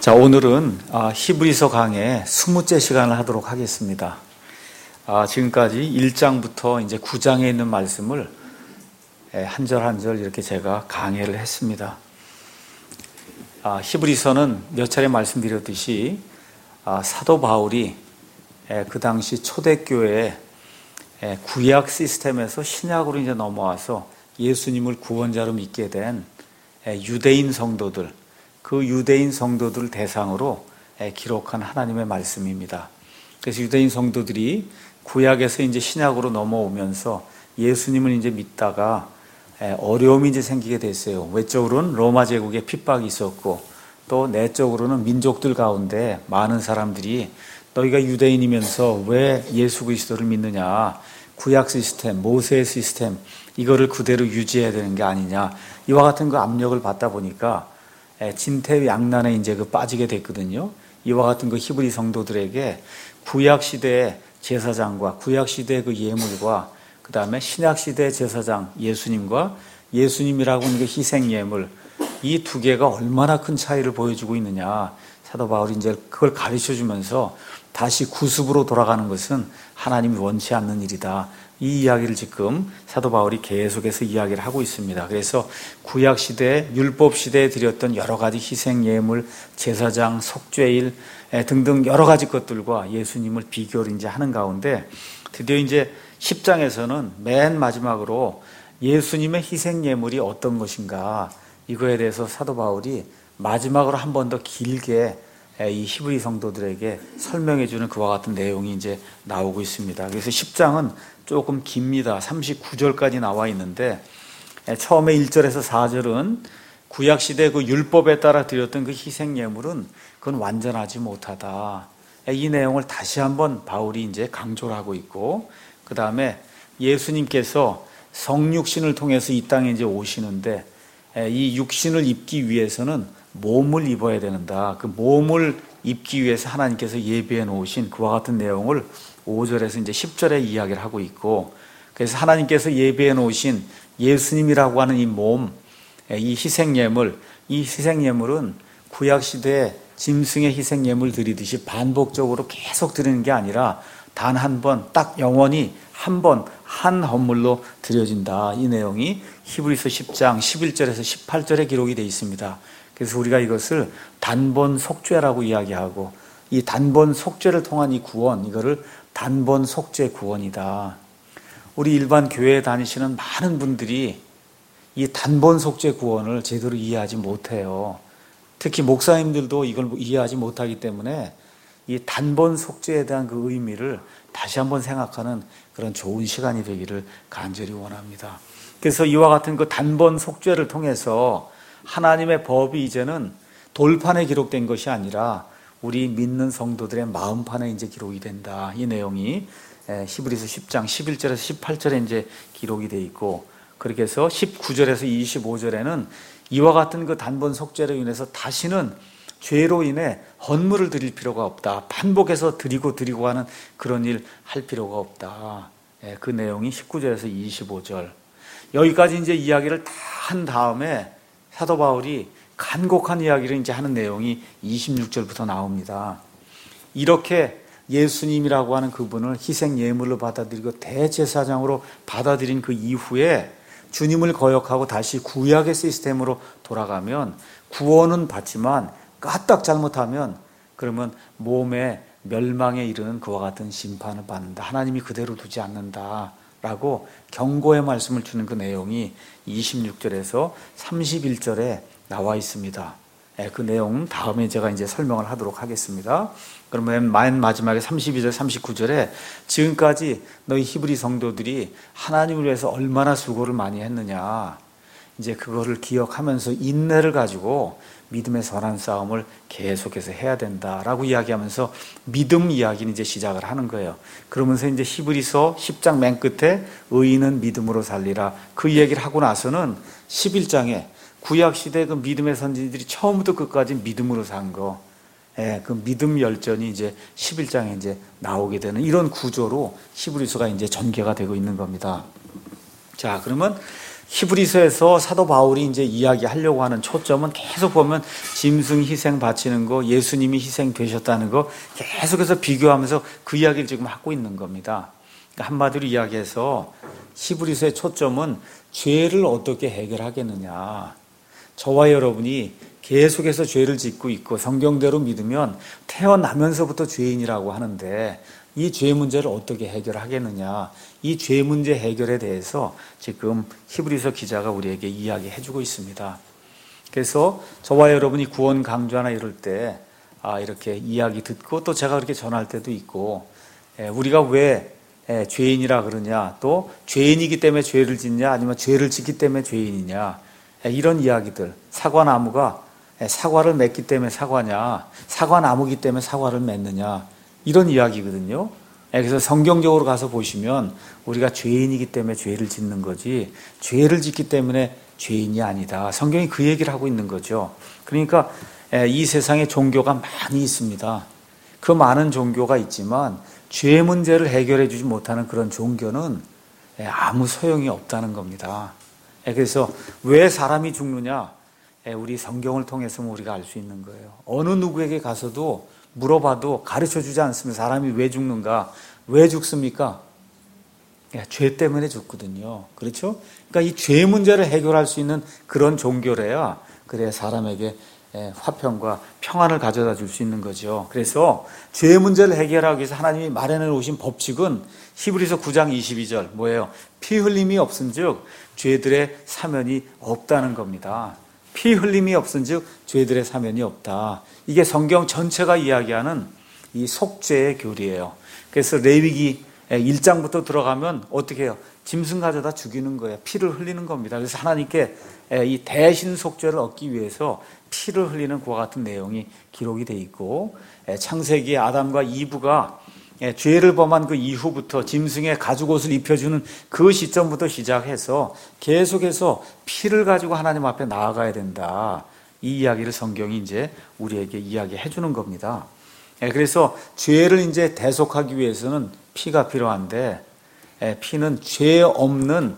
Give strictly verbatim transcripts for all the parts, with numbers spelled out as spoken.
자, 오늘은 히브리서 강의 스무째 시간을 하도록 하겠습니다. 아, 지금까지 일 장부터 이제 구 장에 있는 말씀을 한 절 한 절 이렇게 제가 강해를 했습니다. 아, 히브리서는 몇 차례 말씀드렸듯이 아, 사도 바울이 그 당시 초대교회의 구약 시스템에서 신약으로 이제 넘어와서 예수님을 구원자로 믿게 된 유대인 성도들, 그 유대인 성도들을 대상으로 기록한 하나님의 말씀입니다. 그래서 유대인 성도들이 구약에서 이제 신약으로 넘어오면서 예수님을 이제 믿다가 어려움이 이제 생기게 됐어요. 외적으로는 로마 제국의 핍박이 있었고, 또 내적으로는 민족들 가운데 많은 사람들이 너희가 유대인이면서 왜 예수 그리스도를 믿느냐, 구약 시스템, 모세의 시스템 이거를 그대로 유지해야 되는 게 아니냐, 이와 같은 그 압력을 받다 보니까 진퇴양난에 이제 그 빠지게 됐거든요. 이와 같은 그 히브리 성도들에게 구약 시대의 제사장과 구약 시대의 그 예물과 그 다음에 신약 시대의 제사장 예수님과 예수님이라고 하는 그 희생 예물, 이 두 개가 얼마나 큰 차이를 보여주고 있느냐, 사도 바울이 이제 그걸 가르쳐 주면서 다시 구습으로 돌아가는 것은 하나님이 원치 않는 일이다, 이 이야기를 지금 사도 바울이 계속해서 이야기를 하고 있습니다. 그래서 구약 시대, 율법 시대에 드렸던 여러 가지 희생 예물, 제사장, 속죄일 등등 여러 가지 것들과 예수님을 비교를 이제 하는 가운데, 드디어 이제 십 장에서는 맨 마지막으로 예수님의 희생 예물이 어떤 것인가, 이거에 대해서 사도 바울이 마지막으로 한 번 더 길게 이 히브리 성도들에게 설명해 주는 그와 같은 내용이 이제 나오고 있습니다. 그래서 십 장은 조금 깁니다. 삼십구 절까지 나와 있는데, 처음에 일 절에서 사 절은 구약시대 그 율법에 따라 드렸던 그 희생 예물은 그건 완전하지 못하다, 이 내용을 다시 한번 바울이 이제 강조를 하고 있고, 그 다음에 예수님께서 성육신을 통해서 이 땅에 이제 오시는데, 이 육신을 입기 위해서는 몸을 입어야 된다. 그 몸을 입기 위해서 하나님께서 예비해 놓으신 그와 같은 내용을 오 절에서 이제 십 절에 이야기를 하고 있고, 그래서 하나님께서 예비해 놓으신 예수님이라고 하는 이 몸, 이 희생예물, 이 희생예물은 구약시대에 짐승의 희생예물 드리듯이 반복적으로 계속 드리는 게 아니라 단 한 번, 딱 영원히 한 번, 한 헌물로 드려진다. 이 내용이 히브리서 십 장 십일 절에서 십팔 절에 기록이 되어 있습니다. 그래서 우리가 이것을 단번 속죄라고 이야기하고, 이 단번 속죄를 통한 이 구원, 이거를 단번 속죄 구원이다. 우리 일반 교회에 다니시는 많은 분들이 이 단번 속죄 구원을 제대로 이해하지 못해요. 특히 목사님들도 이걸 이해하지 못하기 때문에 이 단번 속죄에 대한 그 의미를 다시 한번 생각하는 그런 좋은 시간이 되기를 간절히 원합니다. 그래서 이와 같은 그 단번 속죄를 통해서 하나님의 법이 이제는 돌판에 기록된 것이 아니라 우리 믿는 성도들의 마음판에 이제 기록이 된다. 이 내용이 히브리서 십 장 십일 절에서 십팔 절에 이제 기록이 되어 있고, 그렇게 해서 십구 절에서 이십오 절에는 이와 같은 그 단번 속죄로 인해서 다시는 죄로 인해 헌물을 드릴 필요가 없다. 반복해서 드리고 드리고 하는 그런 일 할 필요가 없다. 그 내용이 십구 절에서 이십오 절. 여기까지 이제 이야기를 다 한 다음에 사도 바울이 간곡한 이야기를 이제 하는 내용이 이십육 절부터 나옵니다. 이렇게 예수님이라고 하는 그분을 희생 예물로 받아들이고 대제사장으로 받아들인 그 이후에 주님을 거역하고 다시 구약의 시스템으로 돌아가면 구원은 받지만 까딱 잘못하면 그러면 몸의 멸망에 이르는 그와 같은 심판을 받는다. 하나님이 그대로 두지 않는다 라고 경고의 말씀을 주는 그 내용이 이십육 절에서 삼십일 절에 나와 있습니다. 그 내용은 다음에 제가 이제 설명을 하도록 하겠습니다. 그러면 맨 마지막에 삼십이 절, 삼십구 절에 지금까지 너희 히브리 성도들이 하나님을 위해서 얼마나 수고를 많이 했느냐, 이제 그거를 기억하면서 인내를 가지고 믿음의 선한 싸움을 계속해서 해야 된다라고 이야기하면서 믿음 이야기는 이제 시작을 하는 거예요. 그러면서 이제 히브리서 십 장 맨 끝에 의인은 믿음으로 살리라, 그 얘기를 하고 나서는 십일 장에 구약시대 그 믿음의 선진들이 처음부터 끝까지 믿음으로 산 거, 예, 그 믿음 열전이 이제 십일 장에 이제 나오게 되는 이런 구조로 히브리서가 이제 전개가 되고 있는 겁니다. 자, 그러면 히브리서에서 사도 바울이 이제 이야기하려고 하는 초점은 계속 보면 짐승 희생 바치는 거, 예수님이 희생 되셨다는 거 계속해서 비교하면서 그 이야기를 지금 하고 있는 겁니다. 한마디로 이야기해서 히브리서의 초점은 죄를 어떻게 해결하겠느냐. 저와 여러분이 계속해서 죄를 짓고 있고 성경대로 믿으면 태어나면서부터 죄인이라고 하는데 이 죄 문제를 어떻게 해결하겠느냐. 이 죄 문제 해결에 대해서 지금 히브리서 기자가 우리에게 이야기해 주고 있습니다. 그래서 저와 여러분이 구원 강조하나 이럴 때 아, 이렇게 이야기 듣고 또 제가 그렇게 전할 때도 있고 우리가 왜 죄인이라 그러냐, 또 죄인이기 때문에 죄를 짓냐, 아니면 죄를 짓기 때문에 죄인이냐, 이런 이야기들. 사과나무가 사과를 맺기 때문에 사과냐, 사과나무기 때문에 사과를 맺느냐, 이런 이야기거든요. 그래서 성경적으로 가서 보시면 우리가 죄인이기 때문에 죄를 짓는 거지 죄를 짓기 때문에 죄인이 아니다. 성경이 그 얘기를 하고 있는 거죠. 그러니까 이 세상에 종교가 많이 있습니다. 그 많은 종교가 있지만 죄 문제를 해결해 주지 못하는 그런 종교는 아무 소용이 없다는 겁니다. 그래서 왜 사람이 죽느냐? 우리 성경을 통해서 우리가 알 수 있는 거예요. 어느 누구에게 가서도 물어봐도 가르쳐 주지 않습니다. 사람이 왜 죽는가? 왜 죽습니까? 죄 때문에 죽거든요. 그렇죠? 그러니까 이 죄 문제를 해결할 수 있는 그런 종교래야 그래야 사람에게 화평과 평안을 가져다 줄 수 있는 거죠. 그래서 죄 문제를 해결하기 위해서 하나님이 마련해 놓으신 법칙은 히브리서 구 장 이십이 절 뭐예요? 피 흘림이 없은즉 죄들의 사면이 없다는 겁니다. 피 흘림이 없은즉 죄들의 사면이 없다. 이게 성경 전체가 이야기하는 이 속죄의 교리예요. 그래서 레위기 일 장부터 들어가면 어떻게 해요? 짐승 가져다 죽이는 거예요. 피를 흘리는 겁니다. 그래서 하나님께 이 대신 속죄를 얻기 위해서 피를 흘리는 그와 같은 내용이 기록이 돼 있고, 창세기에 아담과 이브가 죄를 범한 그 이후부터 짐승의 가죽옷을 입혀주는 그 시점부터 시작해서 계속해서 피를 가지고 하나님 앞에 나아가야 된다. 이 이야기를 성경이 이제 우리에게 이야기해 주는 겁니다. 그래서 죄를 이제 대속하기 위해서는 피가 필요한데, 피는 죄 없는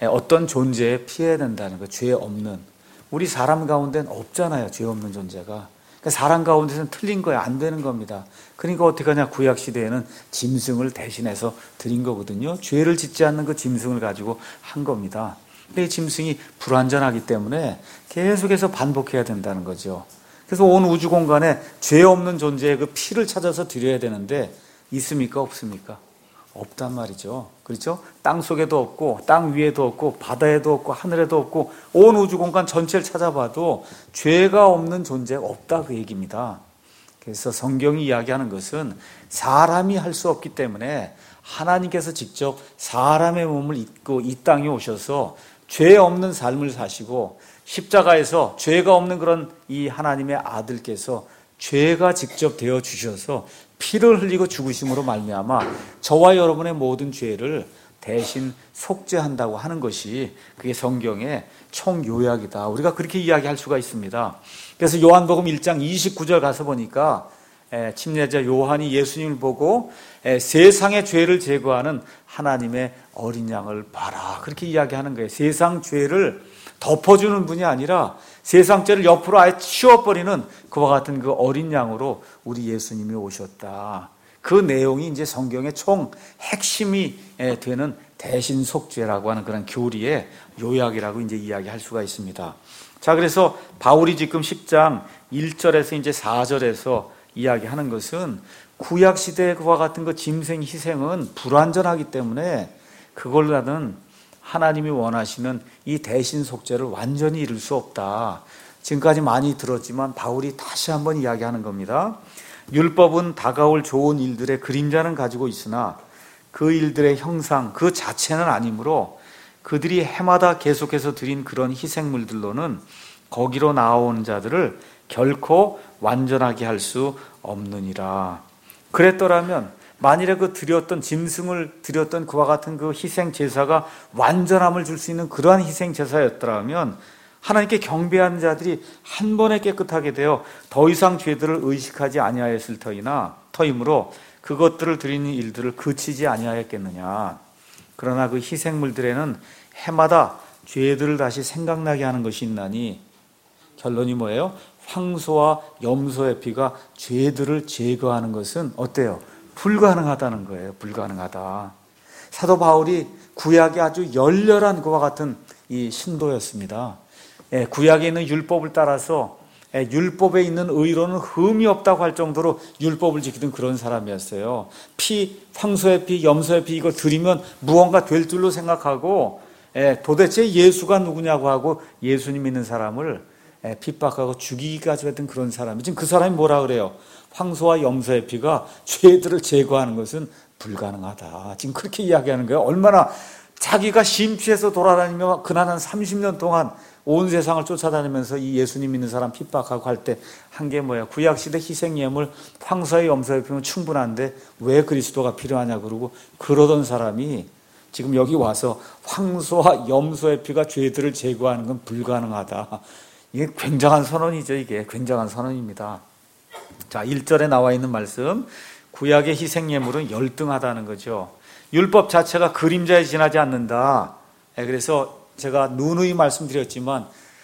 어떤 존재에 피해야 된다는 거예요. 죄 없는. 우리 사람 가운데는 없잖아요. 죄 없는 존재가. 그러니까 사람 가운데서는 틀린 거예요. 안 되는 겁니다. 그러니까 어떻게 하냐. 구약시대에는 짐승을 대신해서 드린 거거든요. 죄를 짓지 않는 그 짐승을 가지고 한 겁니다. 근데 짐승이 불완전하기 때문에 계속해서 반복해야 된다는 거죠. 그래서 온 우주 공간에 죄 없는 존재의 그 피를 찾아서 드려야 되는데 있습니까? 없습니까? 없단 말이죠. 그렇죠? 땅 속에도 없고 땅 위에도 없고 바다에도 없고 하늘에도 없고 온 우주 공간 전체를 찾아봐도 죄가 없는 존재가 없다 그 얘기입니다. 그래서 성경이 이야기하는 것은 사람이 할 수 없기 때문에 하나님께서 직접 사람의 몸을 입고 이 땅에 오셔서 죄 없는 삶을 사시고 십자가에서 죄가 없는 그런 이 하나님의 아들께서 죄가 직접 되어 주셔서 피를 흘리고 죽으심으로 말미암아 저와 여러분의 모든 죄를 대신 속죄한다고 하는 것이 그게 성경의 총요약이다. 우리가 그렇게 이야기할 수가 있습니다. 그래서 요한복음 일 장 이십구 절 가서 보니까 침례자 요한이 예수님을 보고 세상의 죄를 제거하는 하나님의 어린 양을 봐라. 그렇게 이야기하는 거예요. 세상 죄를 덮어주는 분이 아니라 세상 죄를 옆으로 아예 치워버리는 그와 같은 그 어린 양으로 우리 예수님이 오셨다. 그 내용이 이제 성경의 총 핵심이 되는 대신 속죄라고 하는 그런 교리의 요약이라고 이제 이야기할 수가 있습니다. 자, 그래서 바울이 지금 십 장 일 절에서 이제 사 절에서 이야기하는 것은 구약 시대의 그와 같은 그 짐승 희생은 불완전하기 때문에 그걸로는 하나님이 원하시는 이 대신 속죄를 완전히 이룰 수 없다. 지금까지 많이 들었지만 바울이 다시 한번 이야기하는 겁니다. 율법은 다가올 좋은 일들의 그림자는 가지고 있으나 그 일들의 형상 그 자체는 아니므로 그들이 해마다 계속해서 드린 그런 희생물들로는 거기로 나아오는 자들을 결코 완전하게 할 수 없느니라. 그랬더라면 만일에 그 드렸던 짐승을 드렸던 그와 같은 그 희생 제사가 완전함을 줄 수 있는 그러한 희생 제사였더라면 하나님께 경배하는 자들이 한 번에 깨끗하게 되어 더 이상 죄들을 의식하지 아니하였을 터이나 터이므로 그것들을 드리는 일들을 그치지 아니하였겠느냐. 그러나 그 희생물들에는 해마다 죄들을 다시 생각나게 하는 것이 있나니 결론이 뭐예요? 황소와 염소의 피가 죄들을 제거하는 것은 어때요? 불가능하다는 거예요. 불가능하다. 사도 바울이 구약의 아주 열렬한 그와 같은 이 신도였습니다. 예, 구약에 있는 율법을 따라서 예, 율법에 있는 의로는 흠이 없다고 할 정도로 율법을 지키던 그런 사람이었어요. 피, 황소의 피, 염소의 피 이거 드리면 무언가 될 줄로 생각하고 예, 도대체 예수가 누구냐고 하고 예수님 믿는 사람을 예, 핍박하고 죽이기까지 했던 그런 사람이 지금 그 사람이 뭐라 그래요? 황소와 염소의 피가 죄들을 제거하는 것은 불가능하다. 지금 그렇게 이야기하는 거예요. 얼마나 자기가 심취해서 돌아다니며 그날 한 삼십 년 동안 온 세상을 쫓아다니면서 이 예수님 믿는 사람 핍박하고 할 때 한 게 뭐야? 구약시대 희생예물 황소의 염소의 피면 충분한데 왜 그리스도가 필요하냐 그러고 그러던 사람이 지금 여기 와서 황소와 염소의 피가 죄들을 제거하는 건 불가능하다. 이게 굉장한 선언이죠. 이게 굉장한 선언입니다. 자, 일 절에 나와 있는 말씀, 구약의 희생예물은 열등하다는 거죠. 율법 자체가 그림자에 지나지 않는다. 그래서 제가 누누이 말씀드렸지만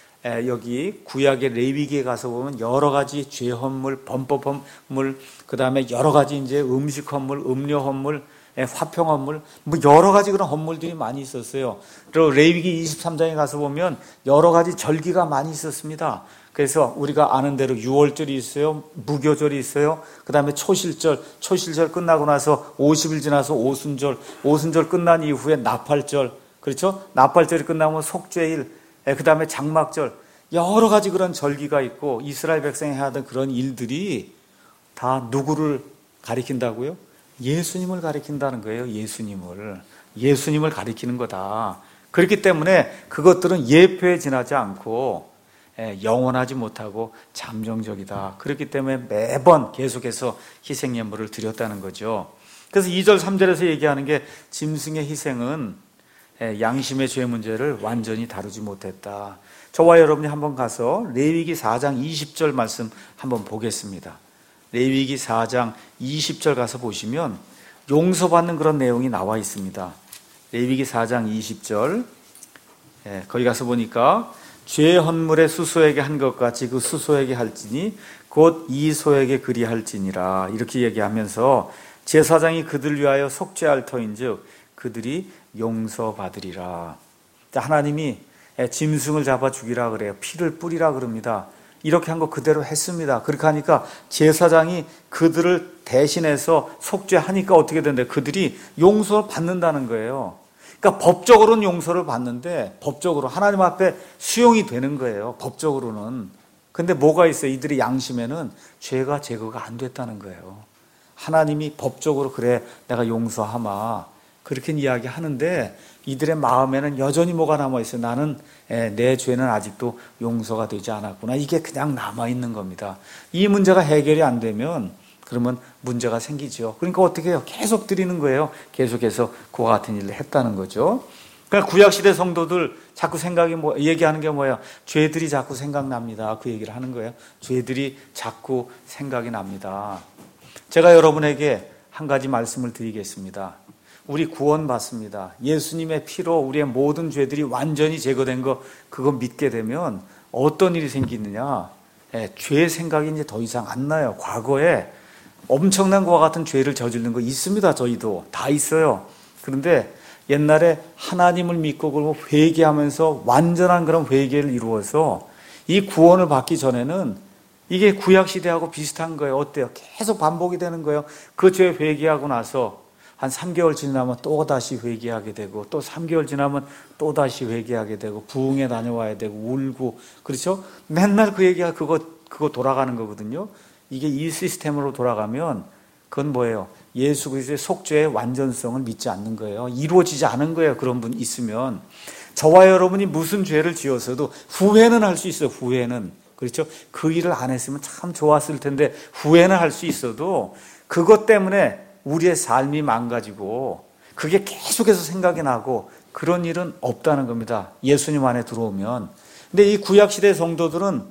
여기 구약의 레위기에 가서 보면 여러 가지 죄 헌물, 범법 헌물, 그 다음에 여러 가지 이제 음식 헌물, 음료 헌물, 화평 헌물, 뭐 여러 가지 그런 헌물들이 많이 있었어요. 그리고 레위기 이십삼 장에 가서 보면 여러 가지 절기가 많이 있었습니다. 그래서 우리가 아는 대로 유월절이 있어요. 무교절이 있어요. 그 다음에 초실절, 초실절 끝나고 나서 오십 일 지나서 오순절, 오순절 끝난 이후에 나팔절, 그렇죠? 나팔절이 끝나면 속죄일, 그 다음에 장막절, 여러 가지 그런 절기가 있고 이스라엘 백성이 해야 하던 그런 일들이 다 누구를 가리킨다고요? 예수님을 가리킨다는 거예요. 예수님을. 예수님을 가리키는 거다. 그렇기 때문에 그것들은 예표에 지나지 않고 영원하지 못하고 잠정적이다. 그렇기 때문에 매번 계속해서 희생예물을 드렸다는 거죠. 그래서 이 절 삼 절에서 얘기하는 게 짐승의 희생은 양심의 죄 문제를 완전히 다루지 못했다. 저와 여러분이 한번 가서 레위기 사 장 이십 절 말씀 한번 보겠습니다. 레위기 사 장 이십 절 가서 보시면 용서받는 그런 내용이 나와 있습니다. 레위기 사 장 이십 절 거기 가서 보니까 죄 헌물의 수소에게 한 것 같이 그 수소에게 할지니 곧 이 소에게 그리할지니라 이렇게 얘기하면서 제사장이 그들 위하여 속죄할 터인즉 그들이 용서받으리라. 하나님이 짐승을 잡아 죽이라 그래요. 피를 뿌리라 그럽니다. 이렇게 한 거 그대로 했습니다. 그렇게 하니까 제사장이 그들을 대신해서 속죄하니까 어떻게 된대? 그들이 용서를 받는다는 거예요. 그러니까 법적으로는 용서를 받는데 법적으로 하나님 앞에 수용이 되는 거예요. 법적으로는. 근데 뭐가 있어요? 이들의 양심에는 죄가 제거가 안 됐다는 거예요. 하나님이 법적으로 그래 내가 용서하마 그렇게 이야기하는데 이들의 마음에는 여전히 뭐가 남아있어요? 나는 내 죄는 아직도 용서가 되지 않았구나. 이게 그냥 남아있는 겁니다. 이 문제가 해결이 안 되면 그러면 문제가 생기죠. 그러니까 어떻게 해요? 계속 드리는 거예요. 계속해서 그와 같은 일을 했다는 거죠. 그러니까 구약시대 성도들 자꾸 생각이 뭐, 얘기하는 게 뭐예요? 죄들이 자꾸 생각납니다. 그 얘기를 하는 거예요. 죄들이 자꾸 생각이 납니다. 제가 여러분에게 한 가지 말씀을 드리겠습니다. 우리 구원받습니다. 예수님의 피로 우리의 모든 죄들이 완전히 제거된 거 그거 믿게 되면 어떤 일이 생기느냐? 예, 죄 생각이 이제 더 이상 안 나요. 과거에 엄청난 것과 같은 죄를 저지르는 거 있습니다. 저희도 다 있어요. 그런데 옛날에 하나님을 믿고 그러고 회개하면서 완전한 그런 회개를 이루어서 이 구원을 받기 전에는 이게 구약시대하고 비슷한 거예요. 어때요? 계속 반복이 되는 거예요. 그 죄 회개하고 나서 한 삼 개월 지나면 또 다시 회개하게 되고 또 삼 개월 지나면 또 다시 회개하게 되고 부흥회 다녀와야 되고 울고 그렇죠? 맨날 그 얘기가 그거 그거 돌아가는 거거든요. 이게 이 시스템으로 돌아가면 그건 뭐예요? 예수 그리스도의 속죄의 완전성을 믿지 않는 거예요. 이루어지지 않은 거예요. 그런 분 있으면 저와 여러분이 무슨 죄를 지었어도 후회는 할 수 있어요. 후회는 그렇죠? 그 일을 안 했으면 참 좋았을 텐데 후회는 할 수 있어도 그것 때문에 우리의 삶이 망가지고 그게 계속해서 생각이 나고 그런 일은 없다는 겁니다. 예수님 안에 들어오면. 근데 이 구약시대 성도들은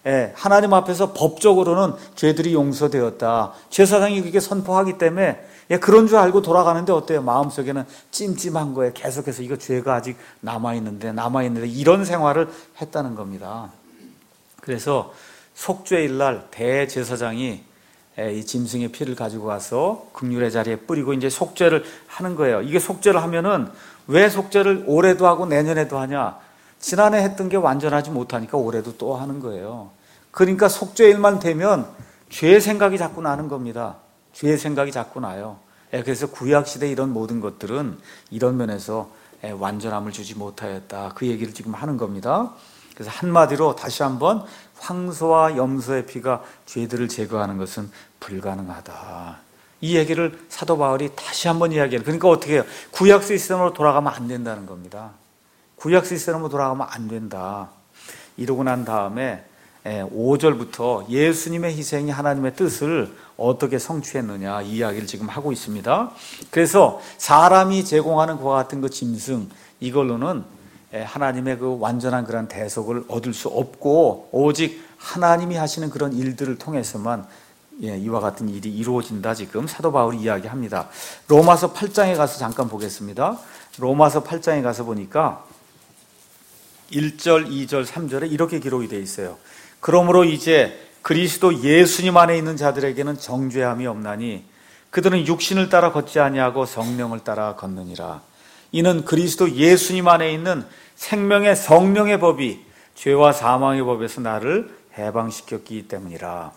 예, 하나님 앞에서 법적으로는 죄들이 용서되었다. 제사장이 그렇게 선포하기 때문에 예, 그런 줄 알고 돌아가는데 어때요? 마음속에는 찜찜한 거예요. 계속해서 이거 죄가 아직 남아있는데 남아있는데 이런 생활을 했다는 겁니다. 그래서 속죄일날 대제사장이 이 짐승의 피를 가지고 가서 긍휼의 자리에 뿌리고 이제 속죄를 하는 거예요. 이게 속죄를 하면은 왜 속죄를 올해도 하고 내년에도 하냐? 지난해 했던 게 완전하지 못하니까 올해도 또 하는 거예요. 그러니까 속죄일만 되면 죄 생각이 자꾸 나는 겁니다. 죄 생각이 자꾸 나요. 그래서 구약시대 이런 모든 것들은 이런 면에서 완전함을 주지 못하였다. 그 얘기를 지금 하는 겁니다. 그래서 한마디로 다시 한번 황소와 염소의 피가 죄들을 제거하는 것은 불가능하다. 이 얘기를 사도 바울이 다시 한번 이야기해요. 그러니까 어떻게 해요? 구약 시스템으로 돌아가면 안 된다는 겁니다. 구약 시스템으로 돌아가면 안 된다. 이러고 난 다음에 오 절부터 예수님의 희생이 하나님의 뜻을 어떻게 성취했느냐 이 이야기를 지금 하고 있습니다. 그래서 사람이 제공하는 그와 같은 그 짐승 이걸로는 하나님의 그 완전한 그런 대속을 얻을 수 없고 오직 하나님이 하시는 그런 일들을 통해서만 이와 같은 일이 이루어진다 지금 사도 바울이 이야기합니다. 로마서 팔 장에 가서 잠깐 보겠습니다. 로마서 팔 장에 가서 보니까 일 절, 이 절, 삼 절에 이렇게 기록이 되어 있어요. 그러므로 이제 그리스도 예수님 안에 있는 자들에게는 정죄함이 없나니 그들은 육신을 따라 걷지 아니하고 성령을 따라 걷느니라. 이는 그리스도 예수님 안에 있는 생명의 성령의 법이 죄와 사망의 법에서 나를 해방시켰기 때문이라.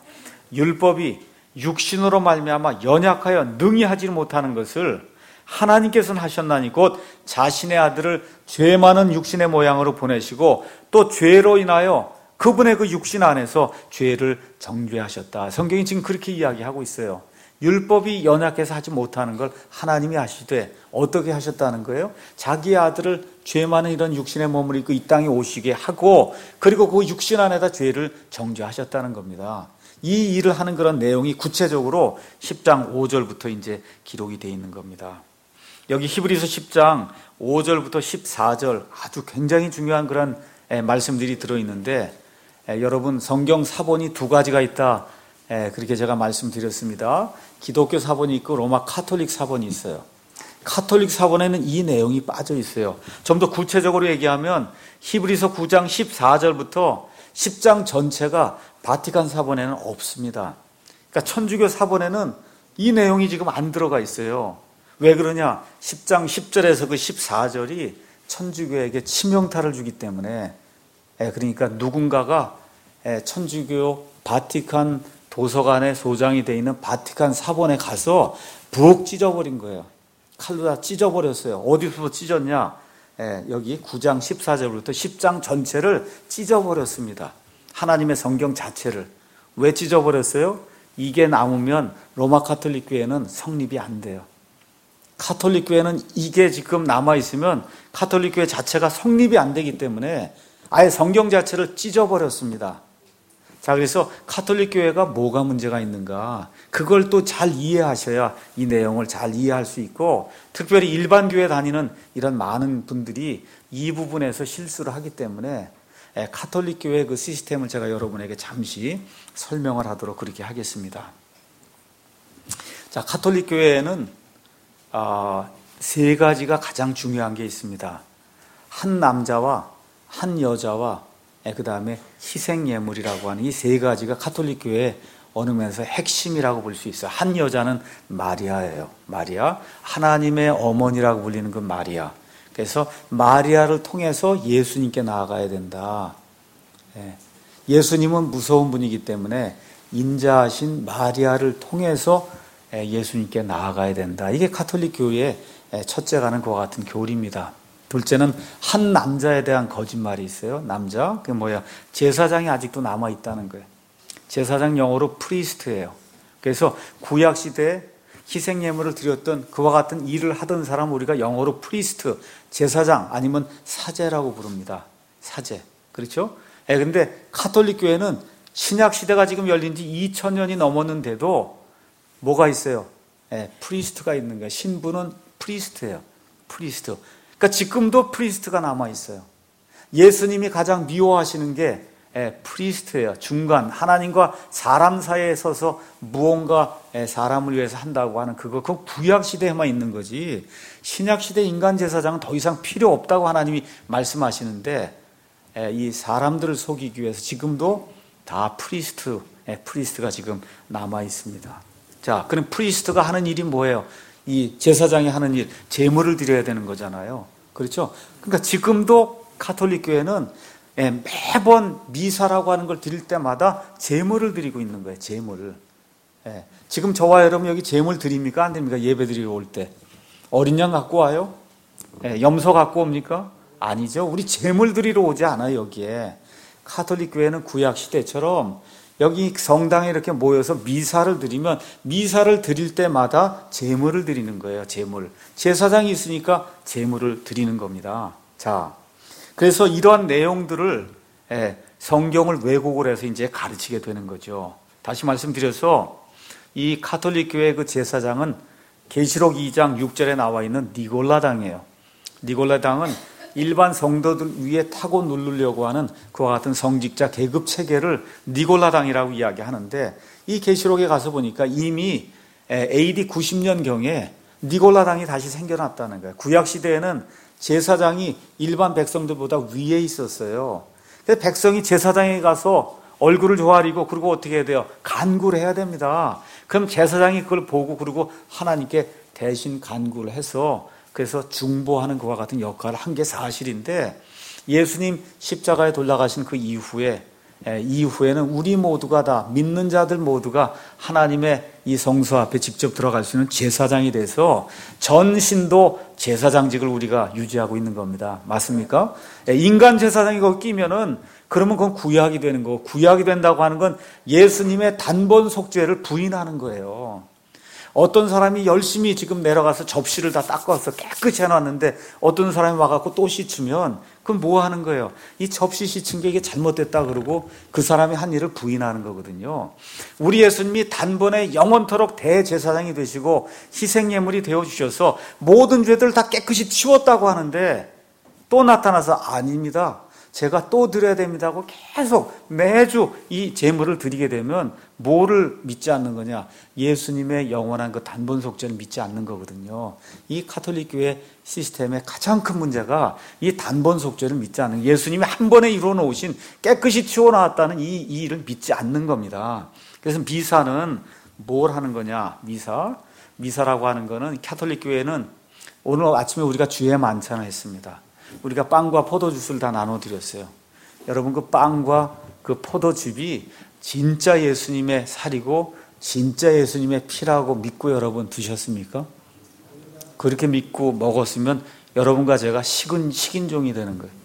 율법이 육신으로 말미암아 연약하여 능히 하지 못하는 것을 하나님께서는 하셨나니 곧 자신의 아들을 죄 많은 육신의 모양으로 보내시고 또 죄로 인하여 그분의 그 육신 안에서 죄를 정죄하셨다. 성경이 지금 그렇게 이야기하고 있어요. 율법이 연약해서 하지 못하는 걸 하나님이 하시되 어떻게 하셨다는 거예요? 자기의 아들을 죄 많은 이런 육신의 몸을 입고 이 땅에 오시게 하고 그리고 그 육신 안에다 죄를 정죄하셨다는 겁니다. 이 일을 하는 그런 내용이 구체적으로 십 장 오 절부터 이제 기록이 되어 있는 겁니다. 여기 히브리서 십 장 오 절부터 십사 절 아주 굉장히 중요한 그런 말씀들이 들어있는데 여러분 성경 사본이 두 가지가 있다. 그렇게 제가 말씀드렸습니다. 기독교 사본이 있고 로마 카톨릭 사본이 있어요. 카톨릭 사본에는 이 내용이 빠져 있어요. 좀 더 구체적으로 얘기하면 히브리서 구 장 십사 절부터 십 장 전체가 바티칸 사본에는 없습니다. 그러니까 천주교 사본에는 이 내용이 지금 안 들어가 있어요. 왜 그러냐? 십 장 십 절에서 그 십사 절이 천주교에게 치명타를 주기 때문에 그러니까 누군가가 천주교 바티칸 도서관에 소장이 되어 있는 바티칸 사본에 가서 부엌 찢어버린 거예요. 칼로 다 찢어버렸어요. 어디서 찢었냐? 여기 구 장 십사 절부터 십 장 전체를 찢어버렸습니다. 하나님의 성경 자체를. 왜 찢어버렸어요? 이게 남으면 로마 카톨릭 교회는 성립이 안 돼요. 카톨릭 교회는 이게 지금 남아있으면 카톨릭 교회 자체가 성립이 안 되기 때문에 아예 성경 자체를 찢어버렸습니다. 자, 그래서 카톨릭 교회가 뭐가 문제가 있는가? 그걸 또 잘 이해하셔야 이 내용을 잘 이해할 수 있고, 특별히 일반 교회 다니는 이런 많은 분들이 이 부분에서 실수를 하기 때문에 카톨릭 교회의 그 시스템을 제가 여러분에게 잠시 설명을 하도록 그렇게 하겠습니다. 자, 카톨릭 교회에는 세 가지가 가장 중요한 게 있습니다. 한 남자와 한 여자와 그 다음에 희생예물이라고 하는 이 세 가지가 카톨릭 교회의 어느 면에서 핵심이라고 볼 수 있어요. 한 여자는 마리아예요. 마리아, 하나님의 어머니라고 불리는 그 마리아. 그래서 마리아를 통해서 예수님께 나아가야 된다. 예수님은 무서운 분이기 때문에 인자하신 마리아를 통해서 예수님께 나아가야 된다. 이게 카톨릭 교회의 첫째가 는 그와 같은 교리입니다. 둘째는 한 남자에 대한 거짓말이 있어요. 남자, 그게 뭐야? 제사장이 아직도 남아 있다는 거예요. 제사장 영어로 프리스트예요. 그래서 구약 시대에 희생 예물을 드렸던 그와 같은 일을 하던 사람 우리가 영어로 프리스트, 제사장 아니면 사제라고 부릅니다. 사제, 그렇죠? 예, 근데 카톨릭 교회는 신약 시대가 지금 열린 지 이천 년이 넘었는데도 뭐가 있어요? 예, 프리스트가 있는 거예요. 신부는 프리스트예요. 프리스트. 그러니까 지금도 프리스트가 남아 있어요. 예수님이 가장 미워하시는 게 프리스트예요. 중간, 하나님과 사람 사이에 서서 무언가 사람을 위해서 한다고 하는 그거, 그 구약 시대에만 있는 거지. 신약 시대 인간 제사장은 더 이상 필요 없다고 하나님이 말씀하시는데, 이 사람들을 속이기 위해서 지금도 다 프리스트, 프리스트가 지금 남아 있습니다. 자, 그럼 프리스트가 하는 일이 뭐예요? 이 제사장이 하는 일, 제물을 드려야 되는 거잖아요. 그렇죠? 그러니까 지금도 가톨릭 교회는 매번 미사라고 하는 걸 드릴 때마다 제물을 드리고 있는 거예요. 제물을. 지금 저와 여러분 여기 제물 드립니까? 안 드립니까? 예배 드리러 올 때. 어린 양 갖고 와요? 염소 갖고 옵니까? 아니죠. 우리 제물 드리러 오지 않아요, 여기에. 가톨릭 교회는 구약 시대처럼 여기 성당에 이렇게 모여서 미사를 드리면 미사를 드릴 때마다 제물을 드리는 거예요. 제물. 제사장이 있으니까 제물을 드리는 겁니다. 자, 그래서 이러한 내용들을 성경을 왜곡을 해서 이제 가르치게 되는 거죠. 다시 말씀드려서 이 가톨릭 교회 그 제사장은 계시록 이 장 육 절에 나와 있는 니골라당이에요. 니골라당은 일반 성도들 위에 타고 누르려고 하는 그와 같은 성직자 계급 체계를 니골라당이라고 이야기하는데, 이 계시록에 가서 보니까 이미 에이디 구십 년경에 니골라당이 다시 생겨났다는 거예요. 구약 시대에는 제사장이 일반 백성들보다 위에 있었어요. 그래서 백성이 제사장에 가서 얼굴을 조아리고 그리고 어떻게 해야 돼요? 간구를 해야 됩니다. 그럼 제사장이 그걸 보고 그리고 하나님께 대신 간구를 해서 그래서 중보하는 그와 같은 역할을 한 게 사실인데, 예수님 십자가에 돌아가신 그 이후에 이후에는 우리 모두가 다 믿는 자들 모두가 하나님의 이 성소 앞에 직접 들어갈 수 있는 제사장이 돼서 전신도 제사장직을 우리가 유지하고 있는 겁니다. 맞습니까? 인간 제사장이 거기 끼면은 그러면 그건 구약이 되는 거고, 구약이 된다고 하는 건 예수님의 단번 속죄를 부인하는 거예요. 어떤 사람이 열심히 지금 내려가서 접시를 다 닦아서 깨끗이 해놨는데 어떤 사람이 와갖고 또 씻으면 그럼 뭐 하는 거예요? 이 접시 씻은 게 이게 잘못됐다 그러고 그 사람이 한 일을 부인하는 거거든요. 우리 예수님이 단번에 영원토록 대제사장이 되시고 희생예물이 되어주셔서 모든 죄들을 다 깨끗이 치웠다고 하는데 또 나타나서 아닙니다. 제가 또 드려야 됩니다 하고 계속 매주 이 제물을 드리게 되면 뭐를 믿지 않는 거냐? 예수님의 영원한 그 단번 속죄를 믿지 않는 거거든요. 이 가톨릭 교회 시스템의 가장 큰 문제가 이 단번 속죄를 믿지 않는, 예수님이 한 번에 이루어 놓으신 깨끗이 튀어나왔다는 이, 이 일을 믿지 않는 겁니다. 그래서 미사는 뭘 하는 거냐? 미사. 미사라고 하는 거는 가톨릭 교회는 오늘 아침에 우리가 주의 만찬을 했습니다. 우리가 빵과 포도주스를 다 나눠드렸어요. 여러분, 그 빵과 그 포도즙이 진짜 예수님의 살이고 진짜 예수님의 피라고 믿고 여러분 드셨습니까? 그렇게 믿고 먹었으면 여러분과 제가 식은, 식인종이 되는 거예요.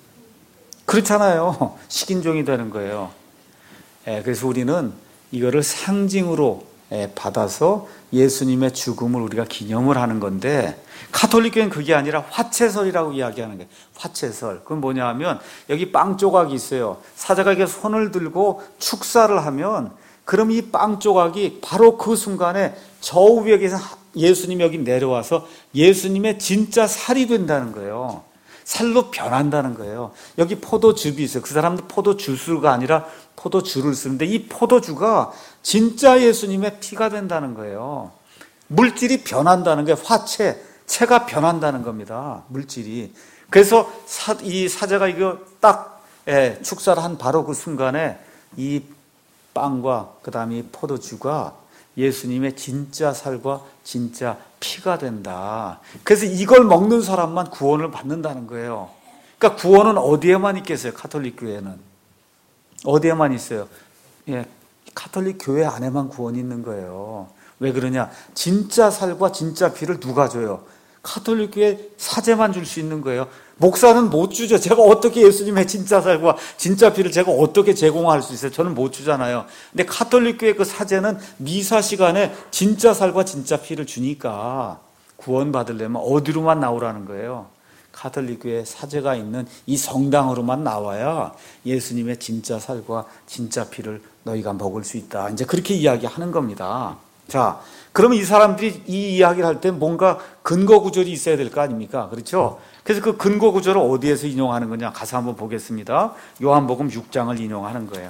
그렇잖아요. 식인종이 되는 거예요. 예, 그래서 우리는 이거를 상징으로 예, 받아서 예수님의 죽음을 우리가 기념을 하는 건데, 가톨릭 교회는 그게 아니라 화채설이라고 이야기하는 거예요. 화채설. 그건 뭐냐 하면 여기 빵 조각이 있어요. 사자가 이렇게 손을 들고 축사를 하면 그럼 이 빵 조각이 바로 그 순간에 저 위에서 예수님이 여기 내려와서 예수님의 진짜 살이 된다는 거예요. 살로 변한다는 거예요. 여기 포도즙이 있어요. 그 사람도 포도주스가 아니라 포도주를 쓰는데 이 포도주가 진짜 예수님의 피가 된다는 거예요. 물질이 변한다는 게 화채, 채가 변한다는 겁니다. 물질이. 그래서 사, 이 사자가 이거 딱 예, 축사를 한 바로 그 순간에 이 빵과 그 다음에 이 포도주가 예수님의 진짜 살과 진짜 피가 된다. 그래서 이걸 먹는 사람만 구원을 받는다는 거예요. 그러니까 구원은 어디에만 있겠어요? 가톨릭 교회는. 어디에만 있어요? 예, 가톨릭 교회 안에만 구원이 있는 거예요. 왜 그러냐? 진짜 살과 진짜 피를 누가 줘요? 가톨릭 교회 사제만 줄 수 있는 거예요. 목사는 못 주죠. 제가 어떻게 예수님의 진짜 살과 진짜 피를 제가 어떻게 제공할 수 있어요? 저는 못 주잖아요. 근데 가톨릭 교회 그 사제는 미사 시간에 진짜 살과 진짜 피를 주니까 구원 받으려면 어디로만 나오라는 거예요? 가톨릭 교회 사제가 있는 이 성당으로만 나와야 예수님의 진짜 살과 진짜 피를 너희가 먹을 수 있다. 이제 그렇게 이야기하는 겁니다. 자, 그러면 이 사람들이 이 이야기를 할 때 뭔가 근거 구절이 있어야 될 거 아닙니까? 그렇죠? 그래서 그 근거 구절을 어디에서 인용하는 거냐? 가서 한번 보겠습니다. 요한복음 육 장을 인용하는 거예요.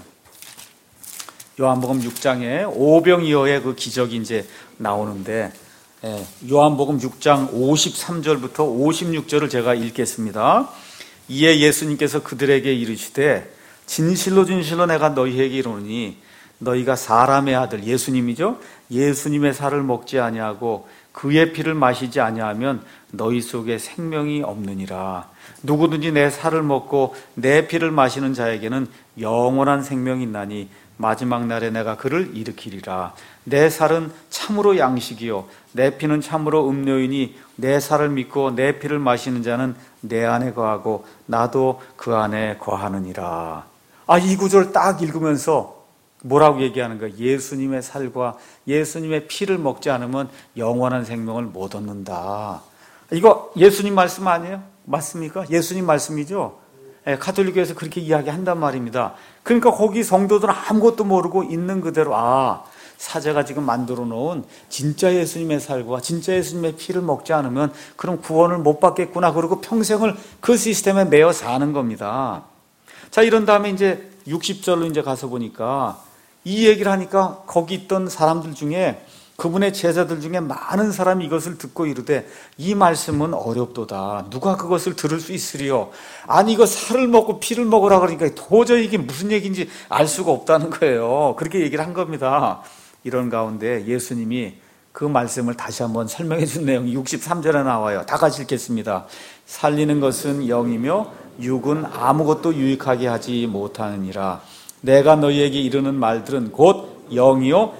요한복음 육 장에 오병이어의 그 기적이 이제 나오는데, 예, 요한복음 육 장 오십삼 절부터 오십육 절을 제가 읽겠습니다. 이에 예수님께서 그들에게 이르시되 진실로 진실로 내가 너희에게 이르노니 너희가 사람의 아들, 예수님이죠, 예수님의 살을 먹지 아니하고 그의 피를 마시지 아니하면 너희 속에 생명이 없느니라. 누구든지 내 살을 먹고 내 피를 마시는 자에게는 영원한 생명이 있나니 마지막 날에 내가 그를 일으키리라. 내 살은 참으로 양식이요 내 피는 참으로 음료이니 내 살을 믿고 내 피를 마시는 자는 내 안에 거하고 나도 그 안에 거하느니라. 아, 이 구절 딱 읽으면서 뭐라고 얘기하는 거야? 예수님의 살과 예수님의 피를 먹지 않으면 영원한 생명을 못 얻는다. 이거 예수님 말씀 아니에요? 맞습니까? 예수님 말씀이죠? 예, 가톨릭교에서 그렇게 이야기한단 말입니다. 그러니까 거기 성도들은 아무것도 모르고 있는 그대로, 아, 사제가 지금 만들어 놓은 진짜 예수님의 살과 진짜 예수님의 피를 먹지 않으면 그럼 구원을 못 받겠구나. 그러고 평생을 그 시스템에 매여 사는 겁니다. 자, 이런 다음에 이제 육십 절로 이제 가서 보니까 이 얘기를 하니까 거기 있던 사람들 중에, 그분의 제자들 중에 많은 사람이 이것을 듣고 이르되 이 말씀은 어렵도다. 누가 그것을 들을 수 있으리요? 아니, 이거 살을 먹고 피를 먹으라 그러니까 도저히 이게 무슨 얘기인지 알 수가 없다는 거예요. 그렇게 얘기를 한 겁니다. 이런 가운데 예수님이 그 말씀을 다시 한번 설명해 준 내용이 육십삼 절에 나와요. 다 같이 읽겠습니다. 살리는 것은 영이며 육은 아무것도 유익하게 하지 못하느니라. 내가 너희에게 이르는 말들은 곧 영이요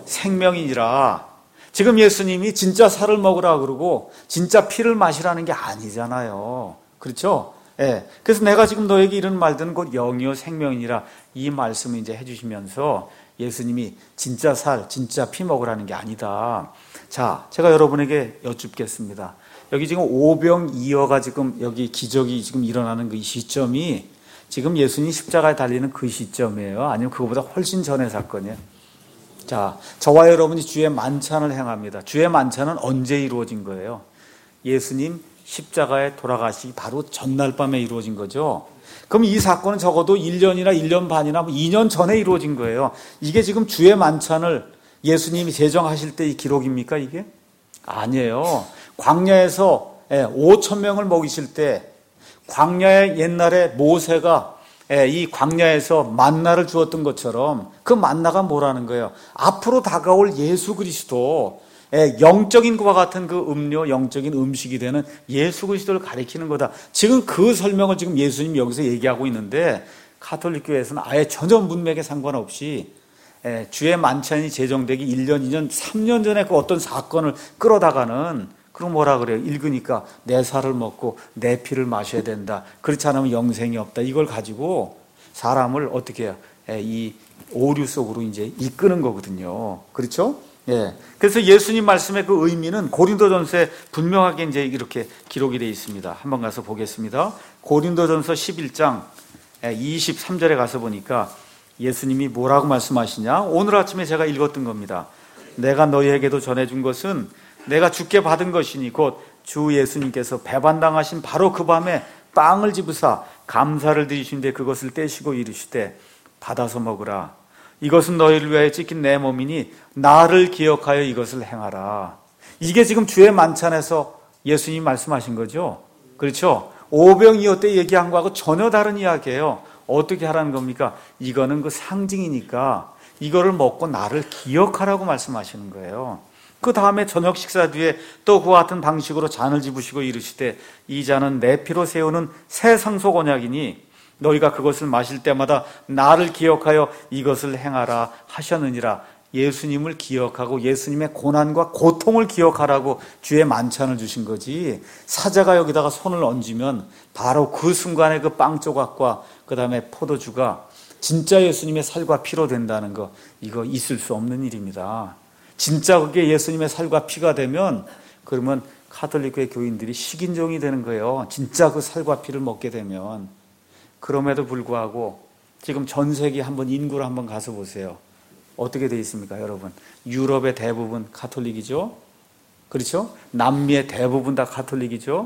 생명이니라. 지금 예수님이 진짜 살을 먹으라 그러고 진짜 피를 마시라는 게 아니잖아요. 그렇죠? 예. 그래서 내가 지금 너에게 이런 말들은 곧 영이요 생명이니라. 이 말씀을 이제 해주시면서 예수님이 진짜 살, 진짜 피 먹으라는 게 아니다. 자, 제가 여러분에게 여쭙겠습니다. 여기 지금 오병이어가 지금 여기 기적이 지금 일어나는 그 시점이 지금 예수님 십자가에 달리는 그 시점이에요? 아니면 그거보다 훨씬 전의 사건이에요? 자, 저와 여러분이 주의 만찬을 행합니다. 주의 만찬은 언제 이루어진 거예요? 예수님 십자가에 돌아가시기 바로 전날 밤에 이루어진 거죠. 그럼 이 사건은 적어도 일 년이나 일 년 반이나 이 년 전에 이루어진 거예요. 이게 지금 주의 만찬을 예수님이 제정하실 때 이 기록입니까, 이게? 아니에요. 광야에서 오천 명을 먹이실 때, 광야의 옛날에 모세가 이 광야에서 만나를 주었던 것처럼 그 만나가 뭐라는 거예요? 앞으로 다가올 예수 그리스도, 영적인 것과 같은 그 음료, 영적인 음식이 되는 예수 그리스도를 가리키는 거다. 지금 그 설명을 지금 예수님이 여기서 얘기하고 있는데, 가톨릭 교회에서는 아예 전혀 문맥에 상관없이 주의 만찬이 제정되기 일 년, 이 년, 삼 년 전에 그 어떤 사건을 끌어다가는, 그럼 뭐라 그래요? 읽으니까 내 살을 먹고 내 피를 마셔야 된다. 그렇지 않으면 영생이 없다. 이걸 가지고 사람을 어떻게 해요? 이 오류 속으로 이제 이끄는 거거든요. 그렇죠? 예. 그래서 예수님 말씀의 그 의미는 고린도전서에 분명하게 이제 이렇게 기록이 되어 있습니다. 한번 가서 보겠습니다. 고린도전서 십일 장 이십삼 절에 가서 보니까 예수님이 뭐라고 말씀하시냐? 오늘 아침에 제가 읽었던 겁니다. 내가 너희에게도 전해준 것은 내가 주께 받은 것이니 곧 주 예수님께서 배반당하신 바로 그 밤에 빵을 집으사 감사를 드리신데 그것을 떼시고 이르시되 받아서 먹으라. 이것은 너희를 위하여 찢긴 내 몸이니 나를 기억하여 이것을 행하라. 이게 지금 주의 만찬에서 예수님이 말씀하신 거죠. 그렇죠? 오병이어 때 얘기한 거하고 전혀 다른 이야기예요. 어떻게 하라는 겁니까? 이거는 그 상징이니까 이거를 먹고 나를 기억하라고 말씀하시는 거예요. 그 다음에 저녁 식사 뒤에 또 그와 같은 방식으로 잔을 집으시고 이르시되 이 잔은 내 피로 세우는 새 상속 언약이니 너희가 그것을 마실 때마다 나를 기억하여 이것을 행하라 하셨느니라. 예수님을 기억하고 예수님의 고난과 고통을 기억하라고 주의 만찬을 주신 거지, 사자가 여기다가 손을 얹으면 바로 그 순간에 그 빵 조각과 그 다음에 포도주가 진짜 예수님의 살과 피로 된다는 거, 이거 있을 수 없는 일입니다. 진짜 그게 예수님의 살과 피가 되면 그러면 카톨릭교회 교인들이 식인종이 되는 거예요. 진짜 그 살과 피를 먹게 되면. 그럼에도 불구하고 지금 전 세계 한번 인구를 한번 가서 보세요. 어떻게 되어 있습니까, 여러분? 유럽의 대부분 카톨릭이죠. 그렇죠? 남미의 대부분 다 카톨릭이죠.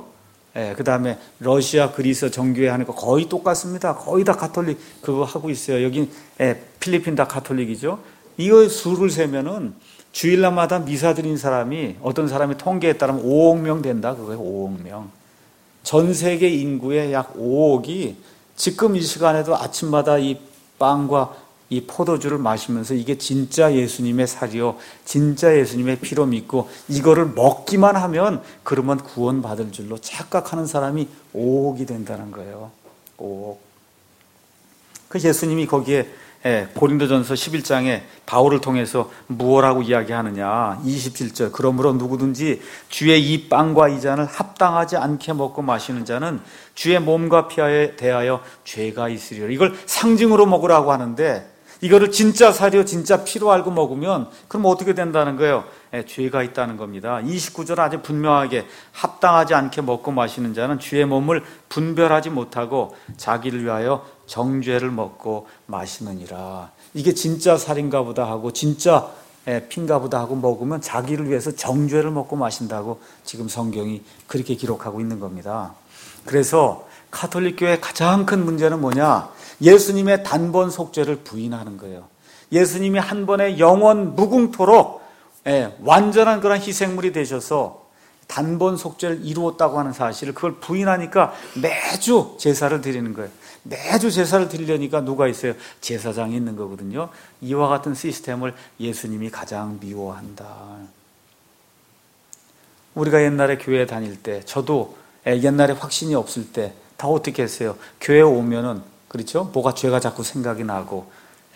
예, 그 다음에 러시아, 그리스 정교회 하는 거 거의 똑같습니다. 거의 다 가톨릭 그거 하고 있어요. 여기 예, 필리핀 다 가톨릭이죠. 이거 수를 세면은 주일날마다 미사 드린 사람이 어떤 사람이 통계에 따르면 오억 명 된다. 그거예요. 오억 명. 전 세계 인구의 약 오억이 지금 이 시간에도 아침마다 이 빵과 이 포도주를 마시면서 이게 진짜 예수님의 살이요, 진짜 예수님의 피로 믿고 이거를 먹기만 하면 그러면 구원받을 줄로 착각하는 사람이 오억이 된다는 거예요. 오억. 그 예수님이 거기에 예, 고린도전서 십일 장에 바울을 통해서 무엇라고 이야기하느냐. 이십칠 절. 그러므로 누구든지 주의 이 빵과 이 잔을 합당하지 않게 먹고 마시는 자는 주의 몸과 피에 대하여 죄가 있으리라. 이걸 상징으로 먹으라고 하는데 이거를 진짜 사료, 진짜 피로 알고 먹으면 그럼 어떻게 된다는 거예요? 예, 죄가 있다는 겁니다. 이십구 절 아주 분명하게 합당하지 않게 먹고 마시는 자는 주의 몸을 분별하지 못하고 자기를 위하여 정죄를 먹고 마시느니라. 이게 진짜 살인가 보다 하고 진짜 예, 핀가 보다 하고 먹으면 자기를 위해서 정죄를 먹고 마신다고 지금 성경이 그렇게 기록하고 있는 겁니다. 그래서 가톨릭 교회의 가장 큰 문제는 뭐냐? 예수님의 단번 속죄를 부인하는 거예요. 예수님이 한 번에 영원 무궁토록 예, 완전한 그런 희생물이 되셔서 단번 속죄를 이루었다고 하는 사실을 그걸 부인하니까 매주 제사를 드리는 거예요. 매주 제사를 드리려니까 누가 있어요? 제사장이 있는 거거든요. 이와 같은 시스템을 예수님이 가장 미워한다. 우리가 옛날에 교회 다닐 때 저도 옛날에 확신이 없을 때 다 어떻게 했어요? 교회 오면은 그렇죠? 뭐가 죄가 자꾸 생각이 나고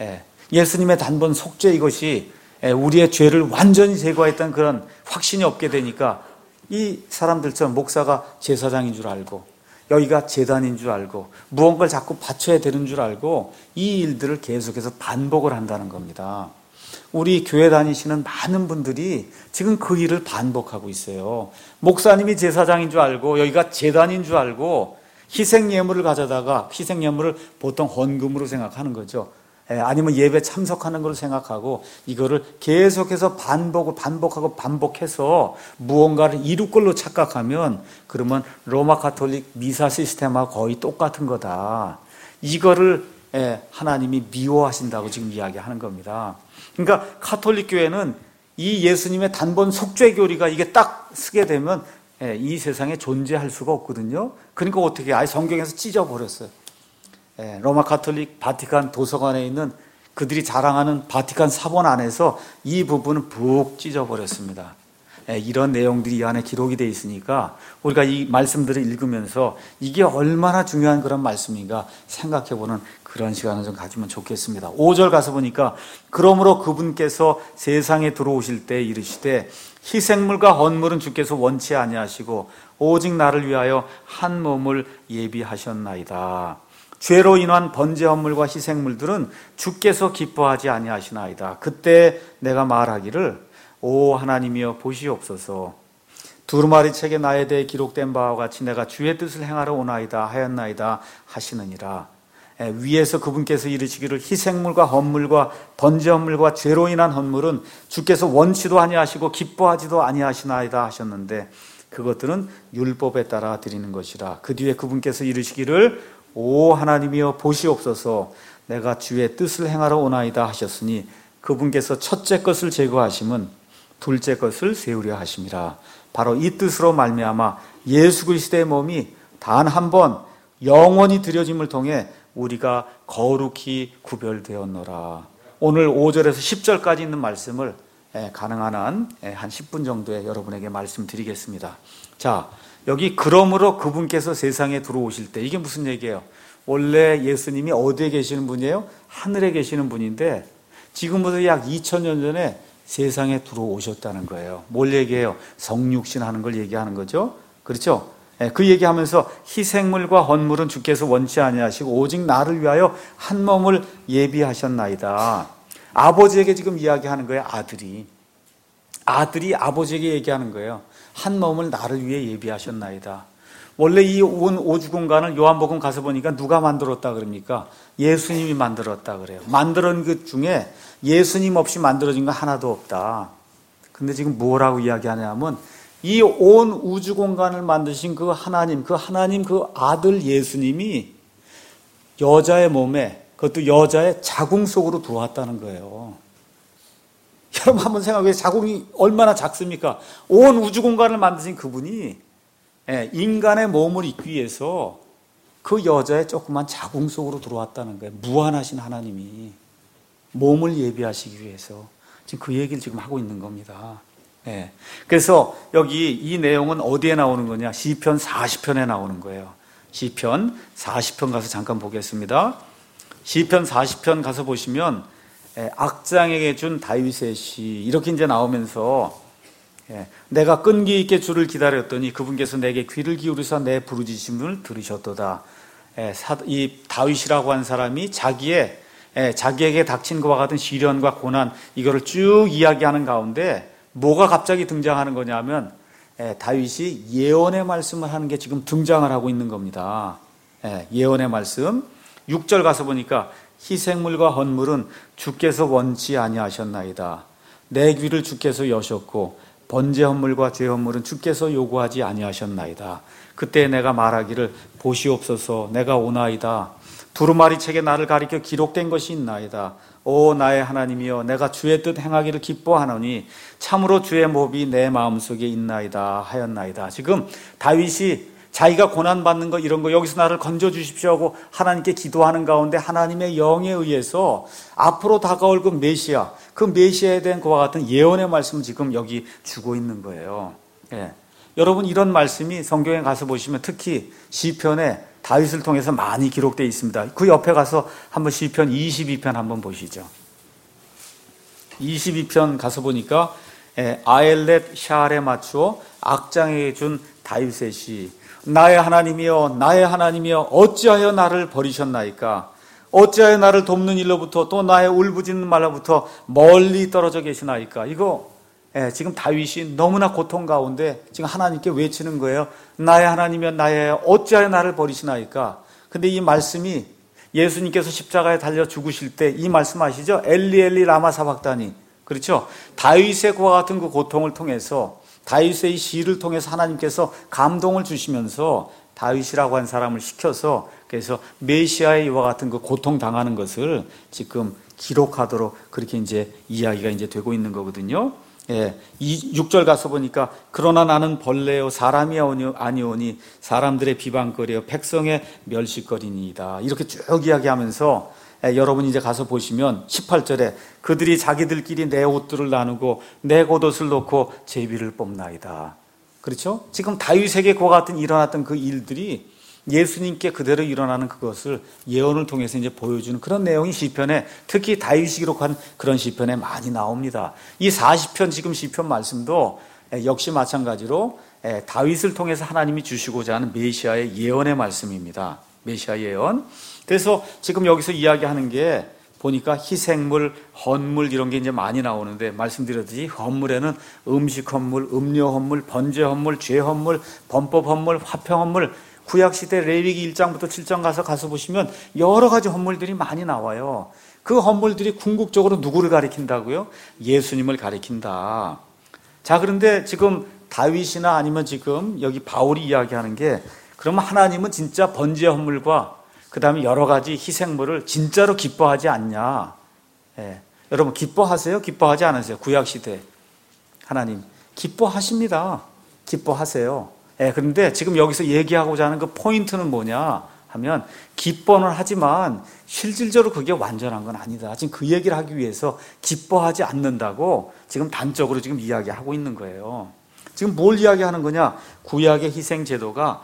예수님의 단번 속죄 이것이 우리의 죄를 완전히 제거했던 그런 확신이 없게 되니까 이 사람들처럼 목사가 제사장인 줄 알고 여기가 제단인 줄 알고 무언가를 자꾸 바쳐야 되는 줄 알고 이 일들을 계속해서 반복을 한다는 겁니다. 우리 교회 다니시는 많은 분들이 지금 그 일을 반복하고 있어요. 목사님이 제사장인 줄 알고 여기가 제단인 줄 알고 희생예물을 가져다가 희생예물을 보통 헌금으로 생각하는 거죠. 아니면 예배 참석하는 걸 생각하고 이거를 계속해서 반복을 반복하고 반복해서 무언가를 이룰 걸로 착각하면 그러면 로마 가톨릭 미사 시스템하고 거의 똑같은 거다. 이거를 하나님이 미워하신다고 지금 이야기하는 겁니다. 그러니까 가톨릭 교회는 이 예수님의 단번 속죄 교리가 이게 딱 쓰게 되면 이 세상에 존재할 수가 없거든요. 그러니까 어떻게 아예 성경에서 찢어버렸어요. 로마 가톨릭 바티칸 도서관에 있는 그들이 자랑하는 바티칸 사본 안에서 이 부분은 푹 찢어버렸습니다. 이런 내용들이 이 안에 기록이 되어 있으니까 우리가 이 말씀들을 읽으면서 이게 얼마나 중요한 그런 말씀인가 생각해보는 그런 시간을 좀 가지면 좋겠습니다. 오 절 가서 보니까 그러므로 그분께서 세상에 들어오실 때 이르시되 희생물과 헌물은 주께서 원치 아니하시고 오직 나를 위하여 한 몸을 예비하셨나이다. 죄로 인한 번제 헌물과 희생물들은 주께서 기뻐하지 아니하시나이다. 그때 내가 말하기를 오 하나님이여 보시옵소서. 두루마리 책에 나에 대해 기록된 바와 같이 내가 주의 뜻을 행하러 오나이다 하였나이다 하시느니라. 위에서 그분께서 이르시기를 희생물과 헌물과 번제 헌물과 죄로 인한 헌물은 주께서 원치도 아니하시고 기뻐하지도 아니하시나이다 하셨는데 그것들은 율법에 따라 드리는 것이라. 그 뒤에 그분께서 이르시기를 오 하나님이여 보시옵소서. 내가 주의 뜻을 행하러 오나이다 하셨으니 그분께서 첫째 것을 제거하심은 둘째 것을 세우려 하심이라. 바로 이 뜻으로 말미암아 예수 그리스도의 몸이 단 한 번 영원히 드려짐을 통해 우리가 거룩히 구별되었노라. 오늘 오 절에서 십 절까지 있는 말씀을 가능한 한 한 십 분 정도에 여러분에게 말씀드리겠습니다. 자, 여기 그러므로 그분께서 세상에 들어오실 때 이게 무슨 얘기예요? 원래 예수님이 어디에 계시는 분이에요? 하늘에 계시는 분인데 지금부터 약 이천 년 전에 세상에 들어오셨다는 거예요. 뭘 얘기해요? 성육신 하는 걸 얘기하는 거죠. 그렇죠? 그 얘기하면서 희생물과 헌물은 주께서 원치 아니하시고 오직 나를 위하여 한 몸을 예비하셨나이다. 아버지에게 지금 이야기하는 거예요. 아들이. 아들이 아버지에게 얘기하는 거예요. 한 몸을 나를 위해 예비하셨나이다. 원래 이 온 오주 공간을 요한복음 가서 보니까 누가 만들었다 그럽니까? 예수님이 만들었다 그래요. 만들은 것 중에 예수님 없이 만들어진 거 하나도 없다. 근데 지금 뭐라고 이야기하냐면 이 온 우주 공간을 만드신 그 하나님, 그 하나님 그 아들 예수님이 여자의 몸에, 그것도 여자의 자궁 속으로 들어왔다는 거예요. 여러분 한번 생각해 보세요. 자궁이 얼마나 작습니까? 온 우주 공간을 만드신 그분이 인간의 몸을 입기 위해서 그 여자의 조그만 자궁 속으로 들어왔다는 거예요. 무한하신 하나님이 몸을 예비하시기 위해서 지금 그 얘기를 지금 하고 있는 겁니다. 네. 그래서 여기 이 내용은 어디에 나오는 거냐? 시편 사십 편에 나오는 거예요. 시편 사십 편 가서 잠깐 보겠습니다. 시편 사십 편 가서 보시면 악장에게 준 다윗의 시 이렇게 이제 나오면서 내가 끈기 있게 주를 기다렸더니 그분께서 내게 귀를 기울이사 내 부르짖음을 들으셨도다. 이 다윗이라고 한 사람이 자기의 자기에게 닥친 것과 같은 시련과 고난 이거를 쭉 이야기하는 가운데 뭐가 갑자기 등장하는 거냐면 다윗이 예언의 말씀을 하는 게 지금 등장을 하고 있는 겁니다. 예언의 말씀 육 절 가서 보니까 희생물과 헌물은 주께서 원치 아니하셨나이다. 내 귀를 주께서 여셨고 번제 헌물과 죄 헌물은 주께서 요구하지 아니하셨나이다. 그때 내가 말하기를 보시옵소서 내가 오나이다. 두루마리 책에 나를 가리켜 기록된 것이 있나이다. 오 나의 하나님이여 내가 주의 뜻 행하기를 기뻐하노니 참으로 주의 법이 내 마음속에 있나이다 하였나이다. 지금 다윗이 자기가 고난받는 거 이런 거 여기서 나를 건져주십시오 하고 하나님께 기도하는 가운데 하나님의 영에 의해서 앞으로 다가올 그 메시아, 그 메시아에 대한 그와 같은 예언의 말씀을 지금 여기 주고 있는 거예요. 예. 여러분 이런 말씀이 성경에 가서 보시면 특히 시편에 다윗을 통해서 많이 기록되어 있습니다. 그 옆에 가서 한번 시편 이십이 편 한번 보시죠. 이십이 편 가서 보니까 아엘렛 샤알에 맞추어 악장에게 준 다윗의 시 나의 하나님이여 나의 하나님이여 어찌하여 나를 버리셨나이까 어찌하여 나를 돕는 일로부터 또 나의 울부짖는 말로부터 멀리 떨어져 계시나이까. 이거 예, 지금 다윗이 너무나 고통 가운데 지금 하나님께 외치는 거예요. 나의 하나님이여 나의 어찌하여 나를 버리시나이까. 근데 이 말씀이 예수님께서 십자가에 달려 죽으실 때 이 말씀 아시죠? 엘리 엘리 라마 사박다니. 그렇죠? 다윗의 그와 같은 그 고통을 통해서 다윗의 이 시를 통해서 하나님께서 감동을 주시면서 다윗이라고 한 사람을 시켜서 그래서 메시아의 이와 같은 그 고통 당하는 것을 지금 기록하도록 그렇게 이제 이야기가 이제 되고 있는 거거든요. 예, 이 육 절 가서 보니까 그러나 나는 벌레요 사람이 아니오니 사람들의 비방거리요 백성의 멸시거리니이다. 이렇게 쭉 이야기하면서 예, 여러분 이제 가서 보시면 십팔 절에 그들이 자기들끼리 내 옷들을 나누고 내 겉옷을 놓고 제비를 뽑나이다. 그렇죠? 지금 다윗에게 그와 같은 일어났던 그 일들이 예수님께 그대로 일어나는 그것을 예언을 통해서 이제 보여주는 그런 내용이 시편에 특히 다윗이 기록한 그런 시편에 많이 나옵니다. 이 사십 편 지금 시편 말씀도 역시 마찬가지로 다윗을 통해서 하나님이 주시고자 하는 메시아의 예언의 말씀입니다. 메시아 예언. 그래서 지금 여기서 이야기하는 게 보니까 희생물, 헌물 이런 게 이제 많이 나오는데 말씀드렸듯이 헌물에는 음식 헌물, 음료 헌물, 번제 헌물, 죄 헌물, 범법 헌물, 화평 헌물 구약시대 레위기 일 장부터 칠 장 가서 가서 보시면 여러 가지 헌물들이 많이 나와요. 그 헌물들이 궁극적으로 누구를 가리킨다고요? 예수님을 가리킨다. 자, 그런데 지금 다윗이나 아니면 지금 여기 바울이 이야기하는 게 그러면 하나님은 진짜 번제 헌물과 그 다음에 여러 가지 희생물을 진짜로 기뻐하지 않냐? 예. 여러분 기뻐하세요? 기뻐하지 않으세요? 구약시대 하나님 기뻐하십니다. 기뻐하세요. 예, 그런데 지금 여기서 얘기하고자 하는 그 포인트는 뭐냐 하면 기뻐는 하지만 실질적으로 그게 완전한 건 아니다. 지금 그 얘기를 하기 위해서 기뻐하지 않는다고 지금 단적으로 지금 이야기하고 있는 거예요. 지금 뭘 이야기하는 거냐? 구약의 희생 제도가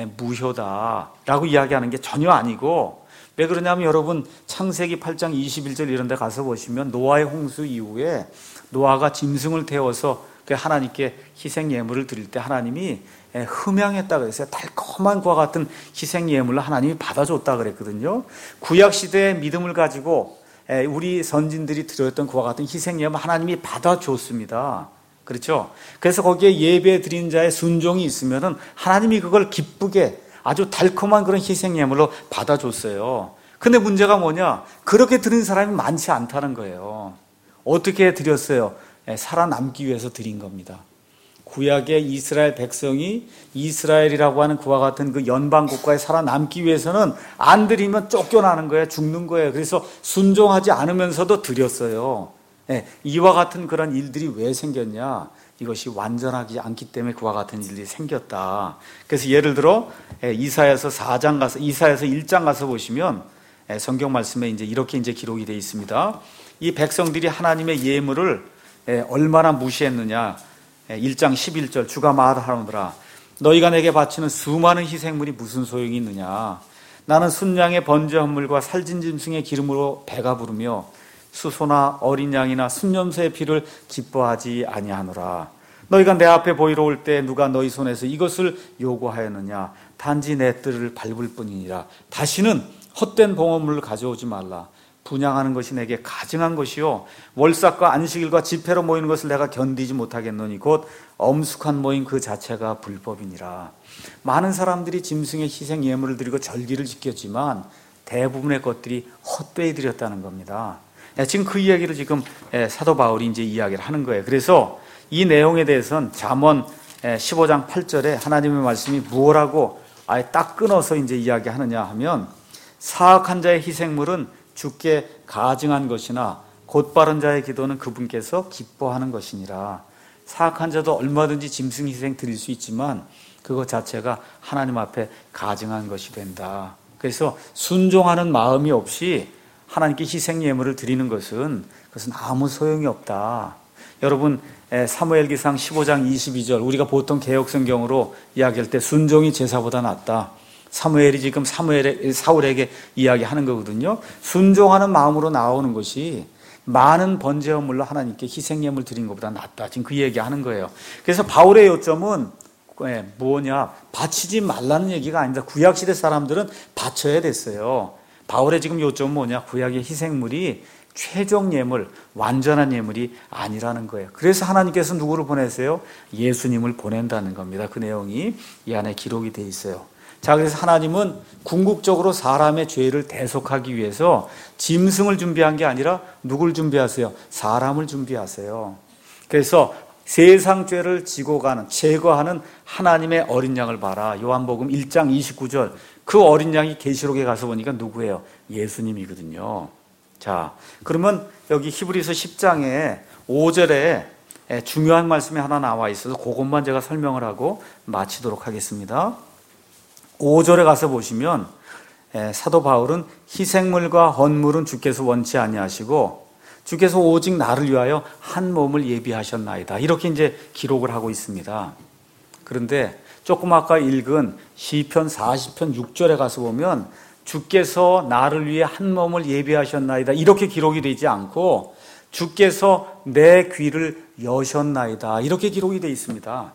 무효다라고 이야기하는 게 전혀 아니고 왜 그러냐면 여러분 창세기 팔 장 이십일 절 이런 데 가서 보시면 노아의 홍수 이후에 노아가 짐승을 태워서 하나님께 희생 예물을 드릴 때 하나님이 흠양했다 그랬어요. 달콤한 것과 같은 희생 예물을 하나님이 받아줬다 그랬거든요. 구약 시대의 믿음을 가지고 우리 선진들이 드렸던 그와 같은 희생 예물 하나님이 받아줬습니다. 그렇죠? 그래서 거기에 예배 드린 자의 순종이 있으면은 하나님이 그걸 기쁘게 아주 달콤한 그런 희생 예물로 받아줬어요. 근데 문제가 뭐냐? 그렇게 드린 사람이 많지 않다는 거예요. 어떻게 드렸어요? 살아남기 위해서 드린 겁니다. 구약의 이스라엘 백성이 이스라엘이라고 하는 그와 같은 그 연방 국가에 살아남기 위해서는 안 드리면 쫓겨나는 거예요. 죽는 거예요. 그래서 순종하지 않으면서도 드렸어요. 예, 이와 같은 그런 일들이 왜 생겼냐? 이것이 완전하지 않기 때문에 그와 같은 일들이 생겼다. 그래서 예를 들어 이사야서 사 장 가서 이사야서 일 장 가서 보시면 성경 말씀에 이제 이렇게 이제 기록이 되어 있습니다. 이 백성들이 하나님의 예물을 얼마나 무시했느냐. 일 장 십일 절 주가 말하노라 너희가 내게 바치는 수많은 희생물이 무슨 소용이 있느냐. 나는 순양의 번제 헌물과 살진 짐승의 기름으로 배가 부르며 수소나 어린 양이나 순염소의 피를 기뻐하지 아니하노라. 너희가 내 앞에 보이러 올 때 누가 너희 손에서 이것을 요구하였느냐. 단지 내 뜰을 밟을 뿐이니라. 다시는 헛된 봉헌물을 가져오지 말라. 분양하는 것이 내게 가증한 것이요 월삭과 안식일과 집회로 모이는 것을 내가 견디지 못하겠노니 곧 엄숙한 모임 그 자체가 불법이니라. 많은 사람들이 짐승의 희생 예물을 드리고 절기를 지켰지만 대부분의 것들이 헛되이 드렸다는 겁니다. 지금 그 이야기를 지금 사도 바울이 이제 이야기를 하는 거예요. 그래서 이 내용에 대해서는 잠언 십오 장 팔 절에 하나님의 말씀이 무엇라고 아예 딱 끊어서 이제 이야기하느냐 하면 사악한 자의 희생물은 주께 가증한 것이나 곧바른 자의 기도는 그분께서 기뻐하는 것이니라. 사악한 자도 얼마든지 짐승 희생 드릴 수 있지만 그것 자체가 하나님 앞에 가증한 것이 된다. 그래서 순종하는 마음이 없이 하나님께 희생 예물을 드리는 것은 그것은 아무 소용이 없다. 여러분 사무엘기상 십오 장 이십이 절 우리가 보통 개역성경으로 이야기할 때 순종이 제사보다 낫다. 사무엘이 지금 사무엘, 사울에게 이야기하는 거거든요. 순종하는 마음으로 나오는 것이 많은 번제 헌물로 하나님께 희생 예물 드린 것보다 낫다. 지금 그 얘기하는 거예요. 그래서 바울의 요점은 뭐냐? 바치지 말라는 얘기가 아닙니다. 구약시대 사람들은 바쳐야 됐어요. 바울의 지금 요점은 뭐냐? 구약의 희생물이 최종 예물, 완전한 예물이 아니라는 거예요. 그래서 하나님께서 누구를 보내세요? 예수님을 보낸다는 겁니다. 그 내용이 이 안에 기록이 되어 있어요. 자, 그래서 하나님은 궁극적으로 사람의 죄를 대속하기 위해서 짐승을 준비한 게 아니라 누굴 준비하세요? 사람을 준비하세요. 그래서 세상 죄를 지고 가는, 제거하는 하나님의 어린 양을 봐라. 요한복음 일 장 이십구 절. 그 어린 양이 계시록에 가서 보니까 누구예요? 예수님이거든요. 자, 그러면 여기 히브리서 십 장에 오 절에 중요한 말씀이 하나 나와 있어서 그것만 제가 설명을 하고 마치도록 하겠습니다. 오 절에 가서 보시면 사도 바울은 희생물과 헌물은 주께서 원치 아니하시고 주께서 오직 나를 위하여 한 몸을 예비하셨나이다. 이렇게 이제 기록을 하고 있습니다. 그런데 조금 아까 읽은 시편 사십 편 육 절에 가서 보면 주께서 나를 위해 한 몸을 예비하셨나이다. 이렇게 기록이 되지 않고 주께서 내 귀를 여셨나이다. 이렇게 기록이 되어 있습니다.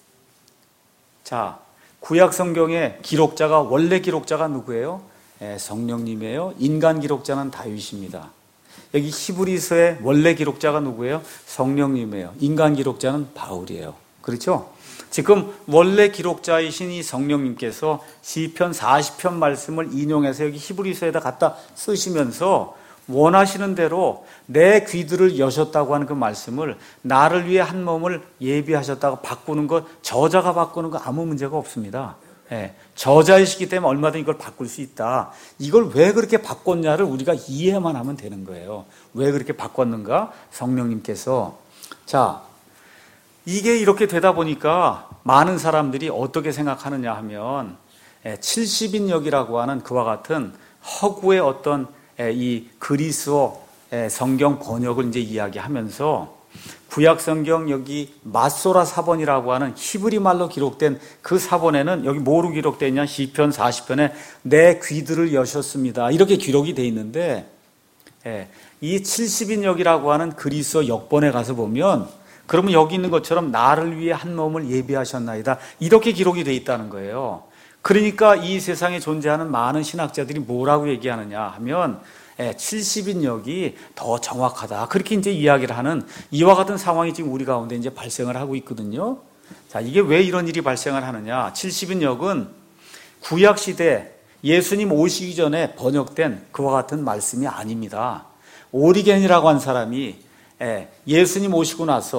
자, 구약 성경의 기록자가 원래 기록자가 누구예요? 예, 성령님이에요. 인간 기록자는 다윗입니다. 여기 히브리서의 원래 기록자가 누구예요? 성령님이에요. 인간 기록자는 바울이에요. 그렇죠? 지금 원래 기록자이신 이 성령님께서 시편 사십 편 말씀을 인용해서 여기 히브리서에다 갖다 쓰시면서 원하시는 대로 내 귀들을 여셨다고 하는 그 말씀을 나를 위해 한 몸을 예비하셨다고 바꾸는 것, 저자가 바꾸는 거 아무 문제가 없습니다. 예, 저자이시기 때문에 얼마든지 이걸 바꿀 수 있다. 이걸 왜 그렇게 바꿨냐를 우리가 이해만 하면 되는 거예요. 왜 그렇게 바꿨는가? 성령님께서. 자, 이게 이렇게 되다 보니까 많은 사람들이 어떻게 생각하느냐 하면 칠십인역이라고 하는 그와 같은 허구의 어떤 이 그리스어 성경 번역을 이제 이야기하면서 구약 성경 여기 마소라 사본이라고 하는 히브리 말로 기록된 그 사본에는 여기 뭐로 기록되어 있냐? 시편 사십 편에 내 귀들을 여셨습니다. 이렇게 기록이 되어 있는데 이 칠십인역이라고 하는 그리스어 역본에 가서 보면 그러면 여기 있는 것처럼 나를 위해 한 몸을 예비하셨나이다. 이렇게 기록이 되어 있다는 거예요. 그러니까 이 세상에 존재하는 많은 신학자들이 뭐라고 얘기하느냐 하면 칠십인역이 더 정확하다. 그렇게 이제 이야기를 하는 이와 같은 상황이 지금 우리 가운데 이제 발생을 하고 있거든요. 자, 이게 왜 이런 일이 발생을 하느냐? 칠십인역은 구약 시대 예수님 오시기 전에 번역된 그와 같은 말씀이 아닙니다. 오리겐이라고 한 사람이 예수님 오시고 나서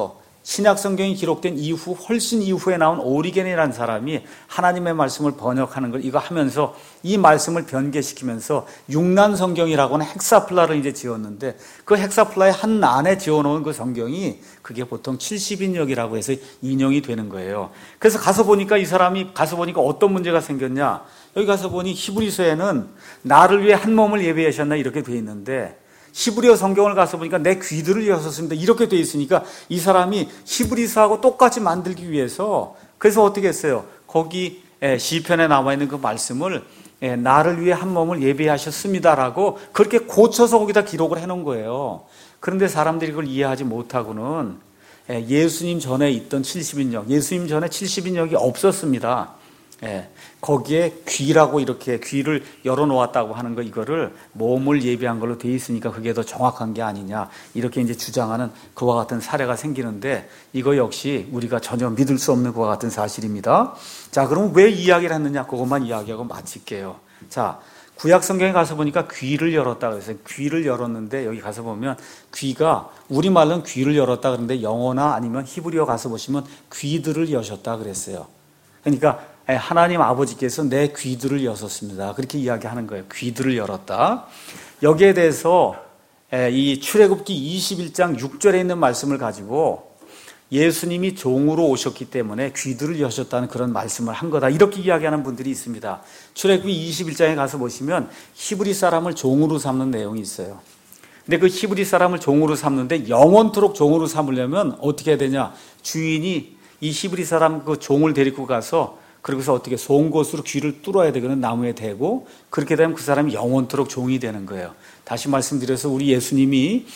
신약 성경이 기록된 이후 훨씬 이후에 나온 오리겐이라는 사람이 하나님의 말씀을 번역하는 걸 이거 하면서 이 말씀을 변개시키면서 육난 성경이라고 하는 헥사플라를 이제 지었는데 그 헥사플라의 한 안에 지어놓은 그 성경이 그게 보통 칠십 인역이라고 해서 인용이 되는 거예요. 그래서 가서 보니까 이 사람이 가서 보니까 어떤 문제가 생겼냐? 여기 가서 보니 히브리서에는 나를 위해 한 몸을 예배하셨나 이렇게 돼 있는데 히브리어 성경을 가서 보니까 내 귀들을 여셨습니다 이렇게 돼 있으니까 이 사람이 히브리서하고 똑같이 만들기 위해서 그래서 어떻게 했어요? 거기 시편에 나와 있는 그 말씀을 나를 위해 한 몸을 예배하셨습니다라고 그렇게 고쳐서 거기다 기록을 해놓은 거예요. 그런데 사람들이 그걸 이해하지 못하고는 예수님 전에 있던 칠십 인역, 예수님 전에 칠십 인역이 없었습니다. 예, 거기에 귀라고 이렇게 귀를 열어놓았다고 하는 거 이거를 몸을 예비한 걸로 돼 있으니까 그게 더 정확한 게 아니냐 이렇게 이제 주장하는 그와 같은 사례가 생기는데 이거 역시 우리가 전혀 믿을 수 없는 그와 같은 사실입니다. 자, 그럼 왜 이야기를 했느냐 그것만 이야기하고 마칠게요. 자, 구약 성경에 가서 보니까 귀를 열었다 그랬어요. 귀를 열었는데 여기 가서 보면 귀가 우리말로는 귀를 열었다 그러는데 영어나 아니면 히브리어 가서 보시면 귀들을 여셨다 그랬어요. 그러니까 하나님 아버지께서 내 귀들을 여셨습니다. 그렇게 이야기하는 거예요. 귀들을 열었다. 여기에 대해서 이 출애굽기 이십일 장 육 절에 있는 말씀을 가지고 예수님이 종으로 오셨기 때문에 귀들을 여셨다는 그런 말씀을 한 거다. 이렇게 이야기하는 분들이 있습니다. 출애굽기 이십일 장에 가서 보시면 히브리 사람을 종으로 삼는 내용이 있어요. 근데 그 히브리 사람을 종으로 삼는데 영원토록 종으로 삼으려면 어떻게 해야 되냐? 주인이 이 히브리 사람 그 종을 데리고 가서 그러고서 어떻게 송곳으로 귀를 뚫어야 되거든 나무에 대고 그렇게 되면 그 사람이 영원토록 종이 되는 거예요. 다시 말씀드려서 우리 예수님이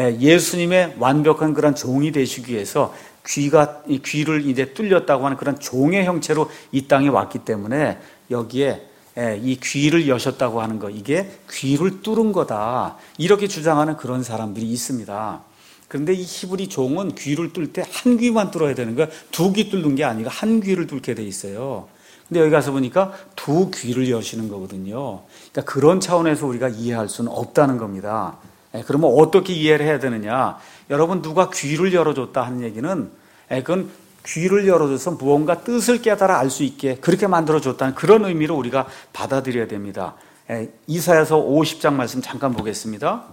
예수님의 완벽한 그런 종이 되시기 위해서 귀가 귀를 이제 뚫렸다고 하는 그런 종의 형체로 이 땅에 왔기 때문에 여기에 이 귀를 여셨다고 하는 거 이게 귀를 뚫은 거다 이렇게 주장하는 그런 사람들이 있습니다. 그런데 이 히브리 종은 귀를 뚫을 때 한 귀만 뚫어야 되는 거야. 두 귀 뚫는 게 아니라 한 귀를 뚫게 돼 있어요. 근데 여기 가서 보니까 두 귀를 여시는 거거든요. 그러니까 그런 차원에서 우리가 이해할 수는 없다는 겁니다. 그러면 어떻게 이해를 해야 되느냐? 여러분 누가 귀를 열어줬다 하는 얘기는 그건 귀를 열어줘서 무언가 뜻을 깨달아 알 수 있게 그렇게 만들어줬다는 그런 의미로 우리가 받아들여야 됩니다. 이사야서 오십 장 말씀 잠깐 보겠습니다.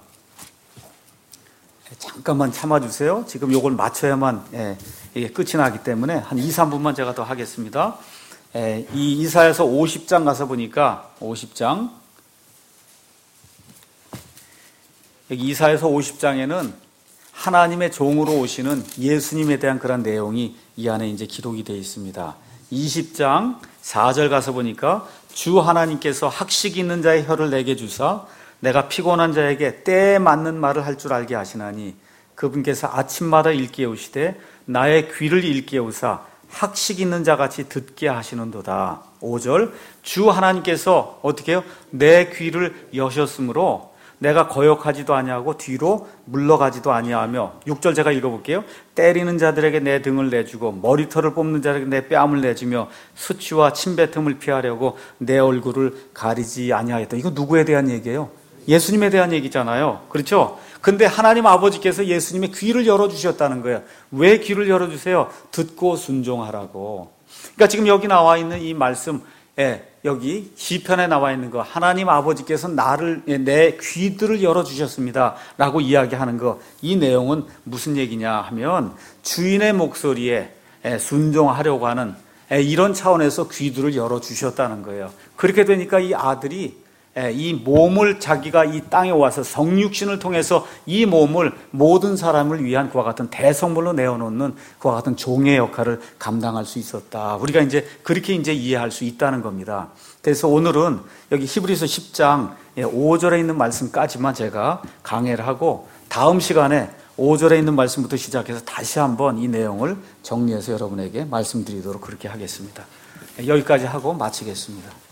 잠깐만 참아주세요. 지금 요걸 맞춰야만 예, 이게 끝이 나기 때문에 한 이, 삼 분만 제가 더 하겠습니다. 예, 이 이사야서 오십 장 가서 보니까 오십 장 여기 이사야서 오십 장에는 하나님의 종으로 오시는 예수님에 대한 그런 내용이 이 안에 이제 기록이 되어 있습니다. 이십 장 사 절 가서 보니까 주 하나님께서 학식 있는 자의 혀를 내게 주사 내가 피곤한 자에게 때에 맞는 말을 할 줄 알게 하시나니 그분께서 아침마다 일깨우시되 나의 귀를 일깨우사 학식 있는 자같이 듣게 하시는도다. 오 절 주 하나님께서 어떻게 해요? 내 귀를 여셨으므로 내가 거역하지도 아니하고 뒤로 물러가지도 아니하며 육 절 제가 읽어볼게요. 때리는 자들에게 내 등을 내주고 머리털을 뽑는 자들에게 내 뺨을 내주며 수치와 침뱉음을 피하려고 내 얼굴을 가리지 아니하였다. 이거 누구에 대한 얘기예요? 예수님에 대한 얘기잖아요. 그렇죠? 근데 하나님 아버지께서 예수님의 귀를 열어주셨다는 거예요. 왜 귀를 열어주세요? 듣고 순종하라고. 그러니까 지금 여기 나와 있는 이 말씀, 예, 여기 시편에 나와 있는 거 하나님 아버지께서 나를 내 귀들을 열어주셨습니다 라고 이야기하는 거 이 내용은 무슨 얘기냐 하면 주인의 목소리에 순종하려고 하는 이런 차원에서 귀들을 열어주셨다는 거예요. 그렇게 되니까 이 아들이 이 몸을 자기가 이 땅에 와서 성육신을 통해서 이 몸을 모든 사람을 위한 그와 같은 대성물로 내어놓는 그와 같은 종의 역할을 감당할 수 있었다. 우리가 이제 그렇게 이제 이해할 수 있다는 겁니다. 그래서 오늘은 여기 히브리서 십 장 오 절에 있는 말씀까지만 제가 강해를 하고 다음 시간에 오 절에 있는 말씀부터 시작해서 다시 한번 이 내용을 정리해서 여러분에게 말씀드리도록 그렇게 하겠습니다. 여기까지 하고 마치겠습니다.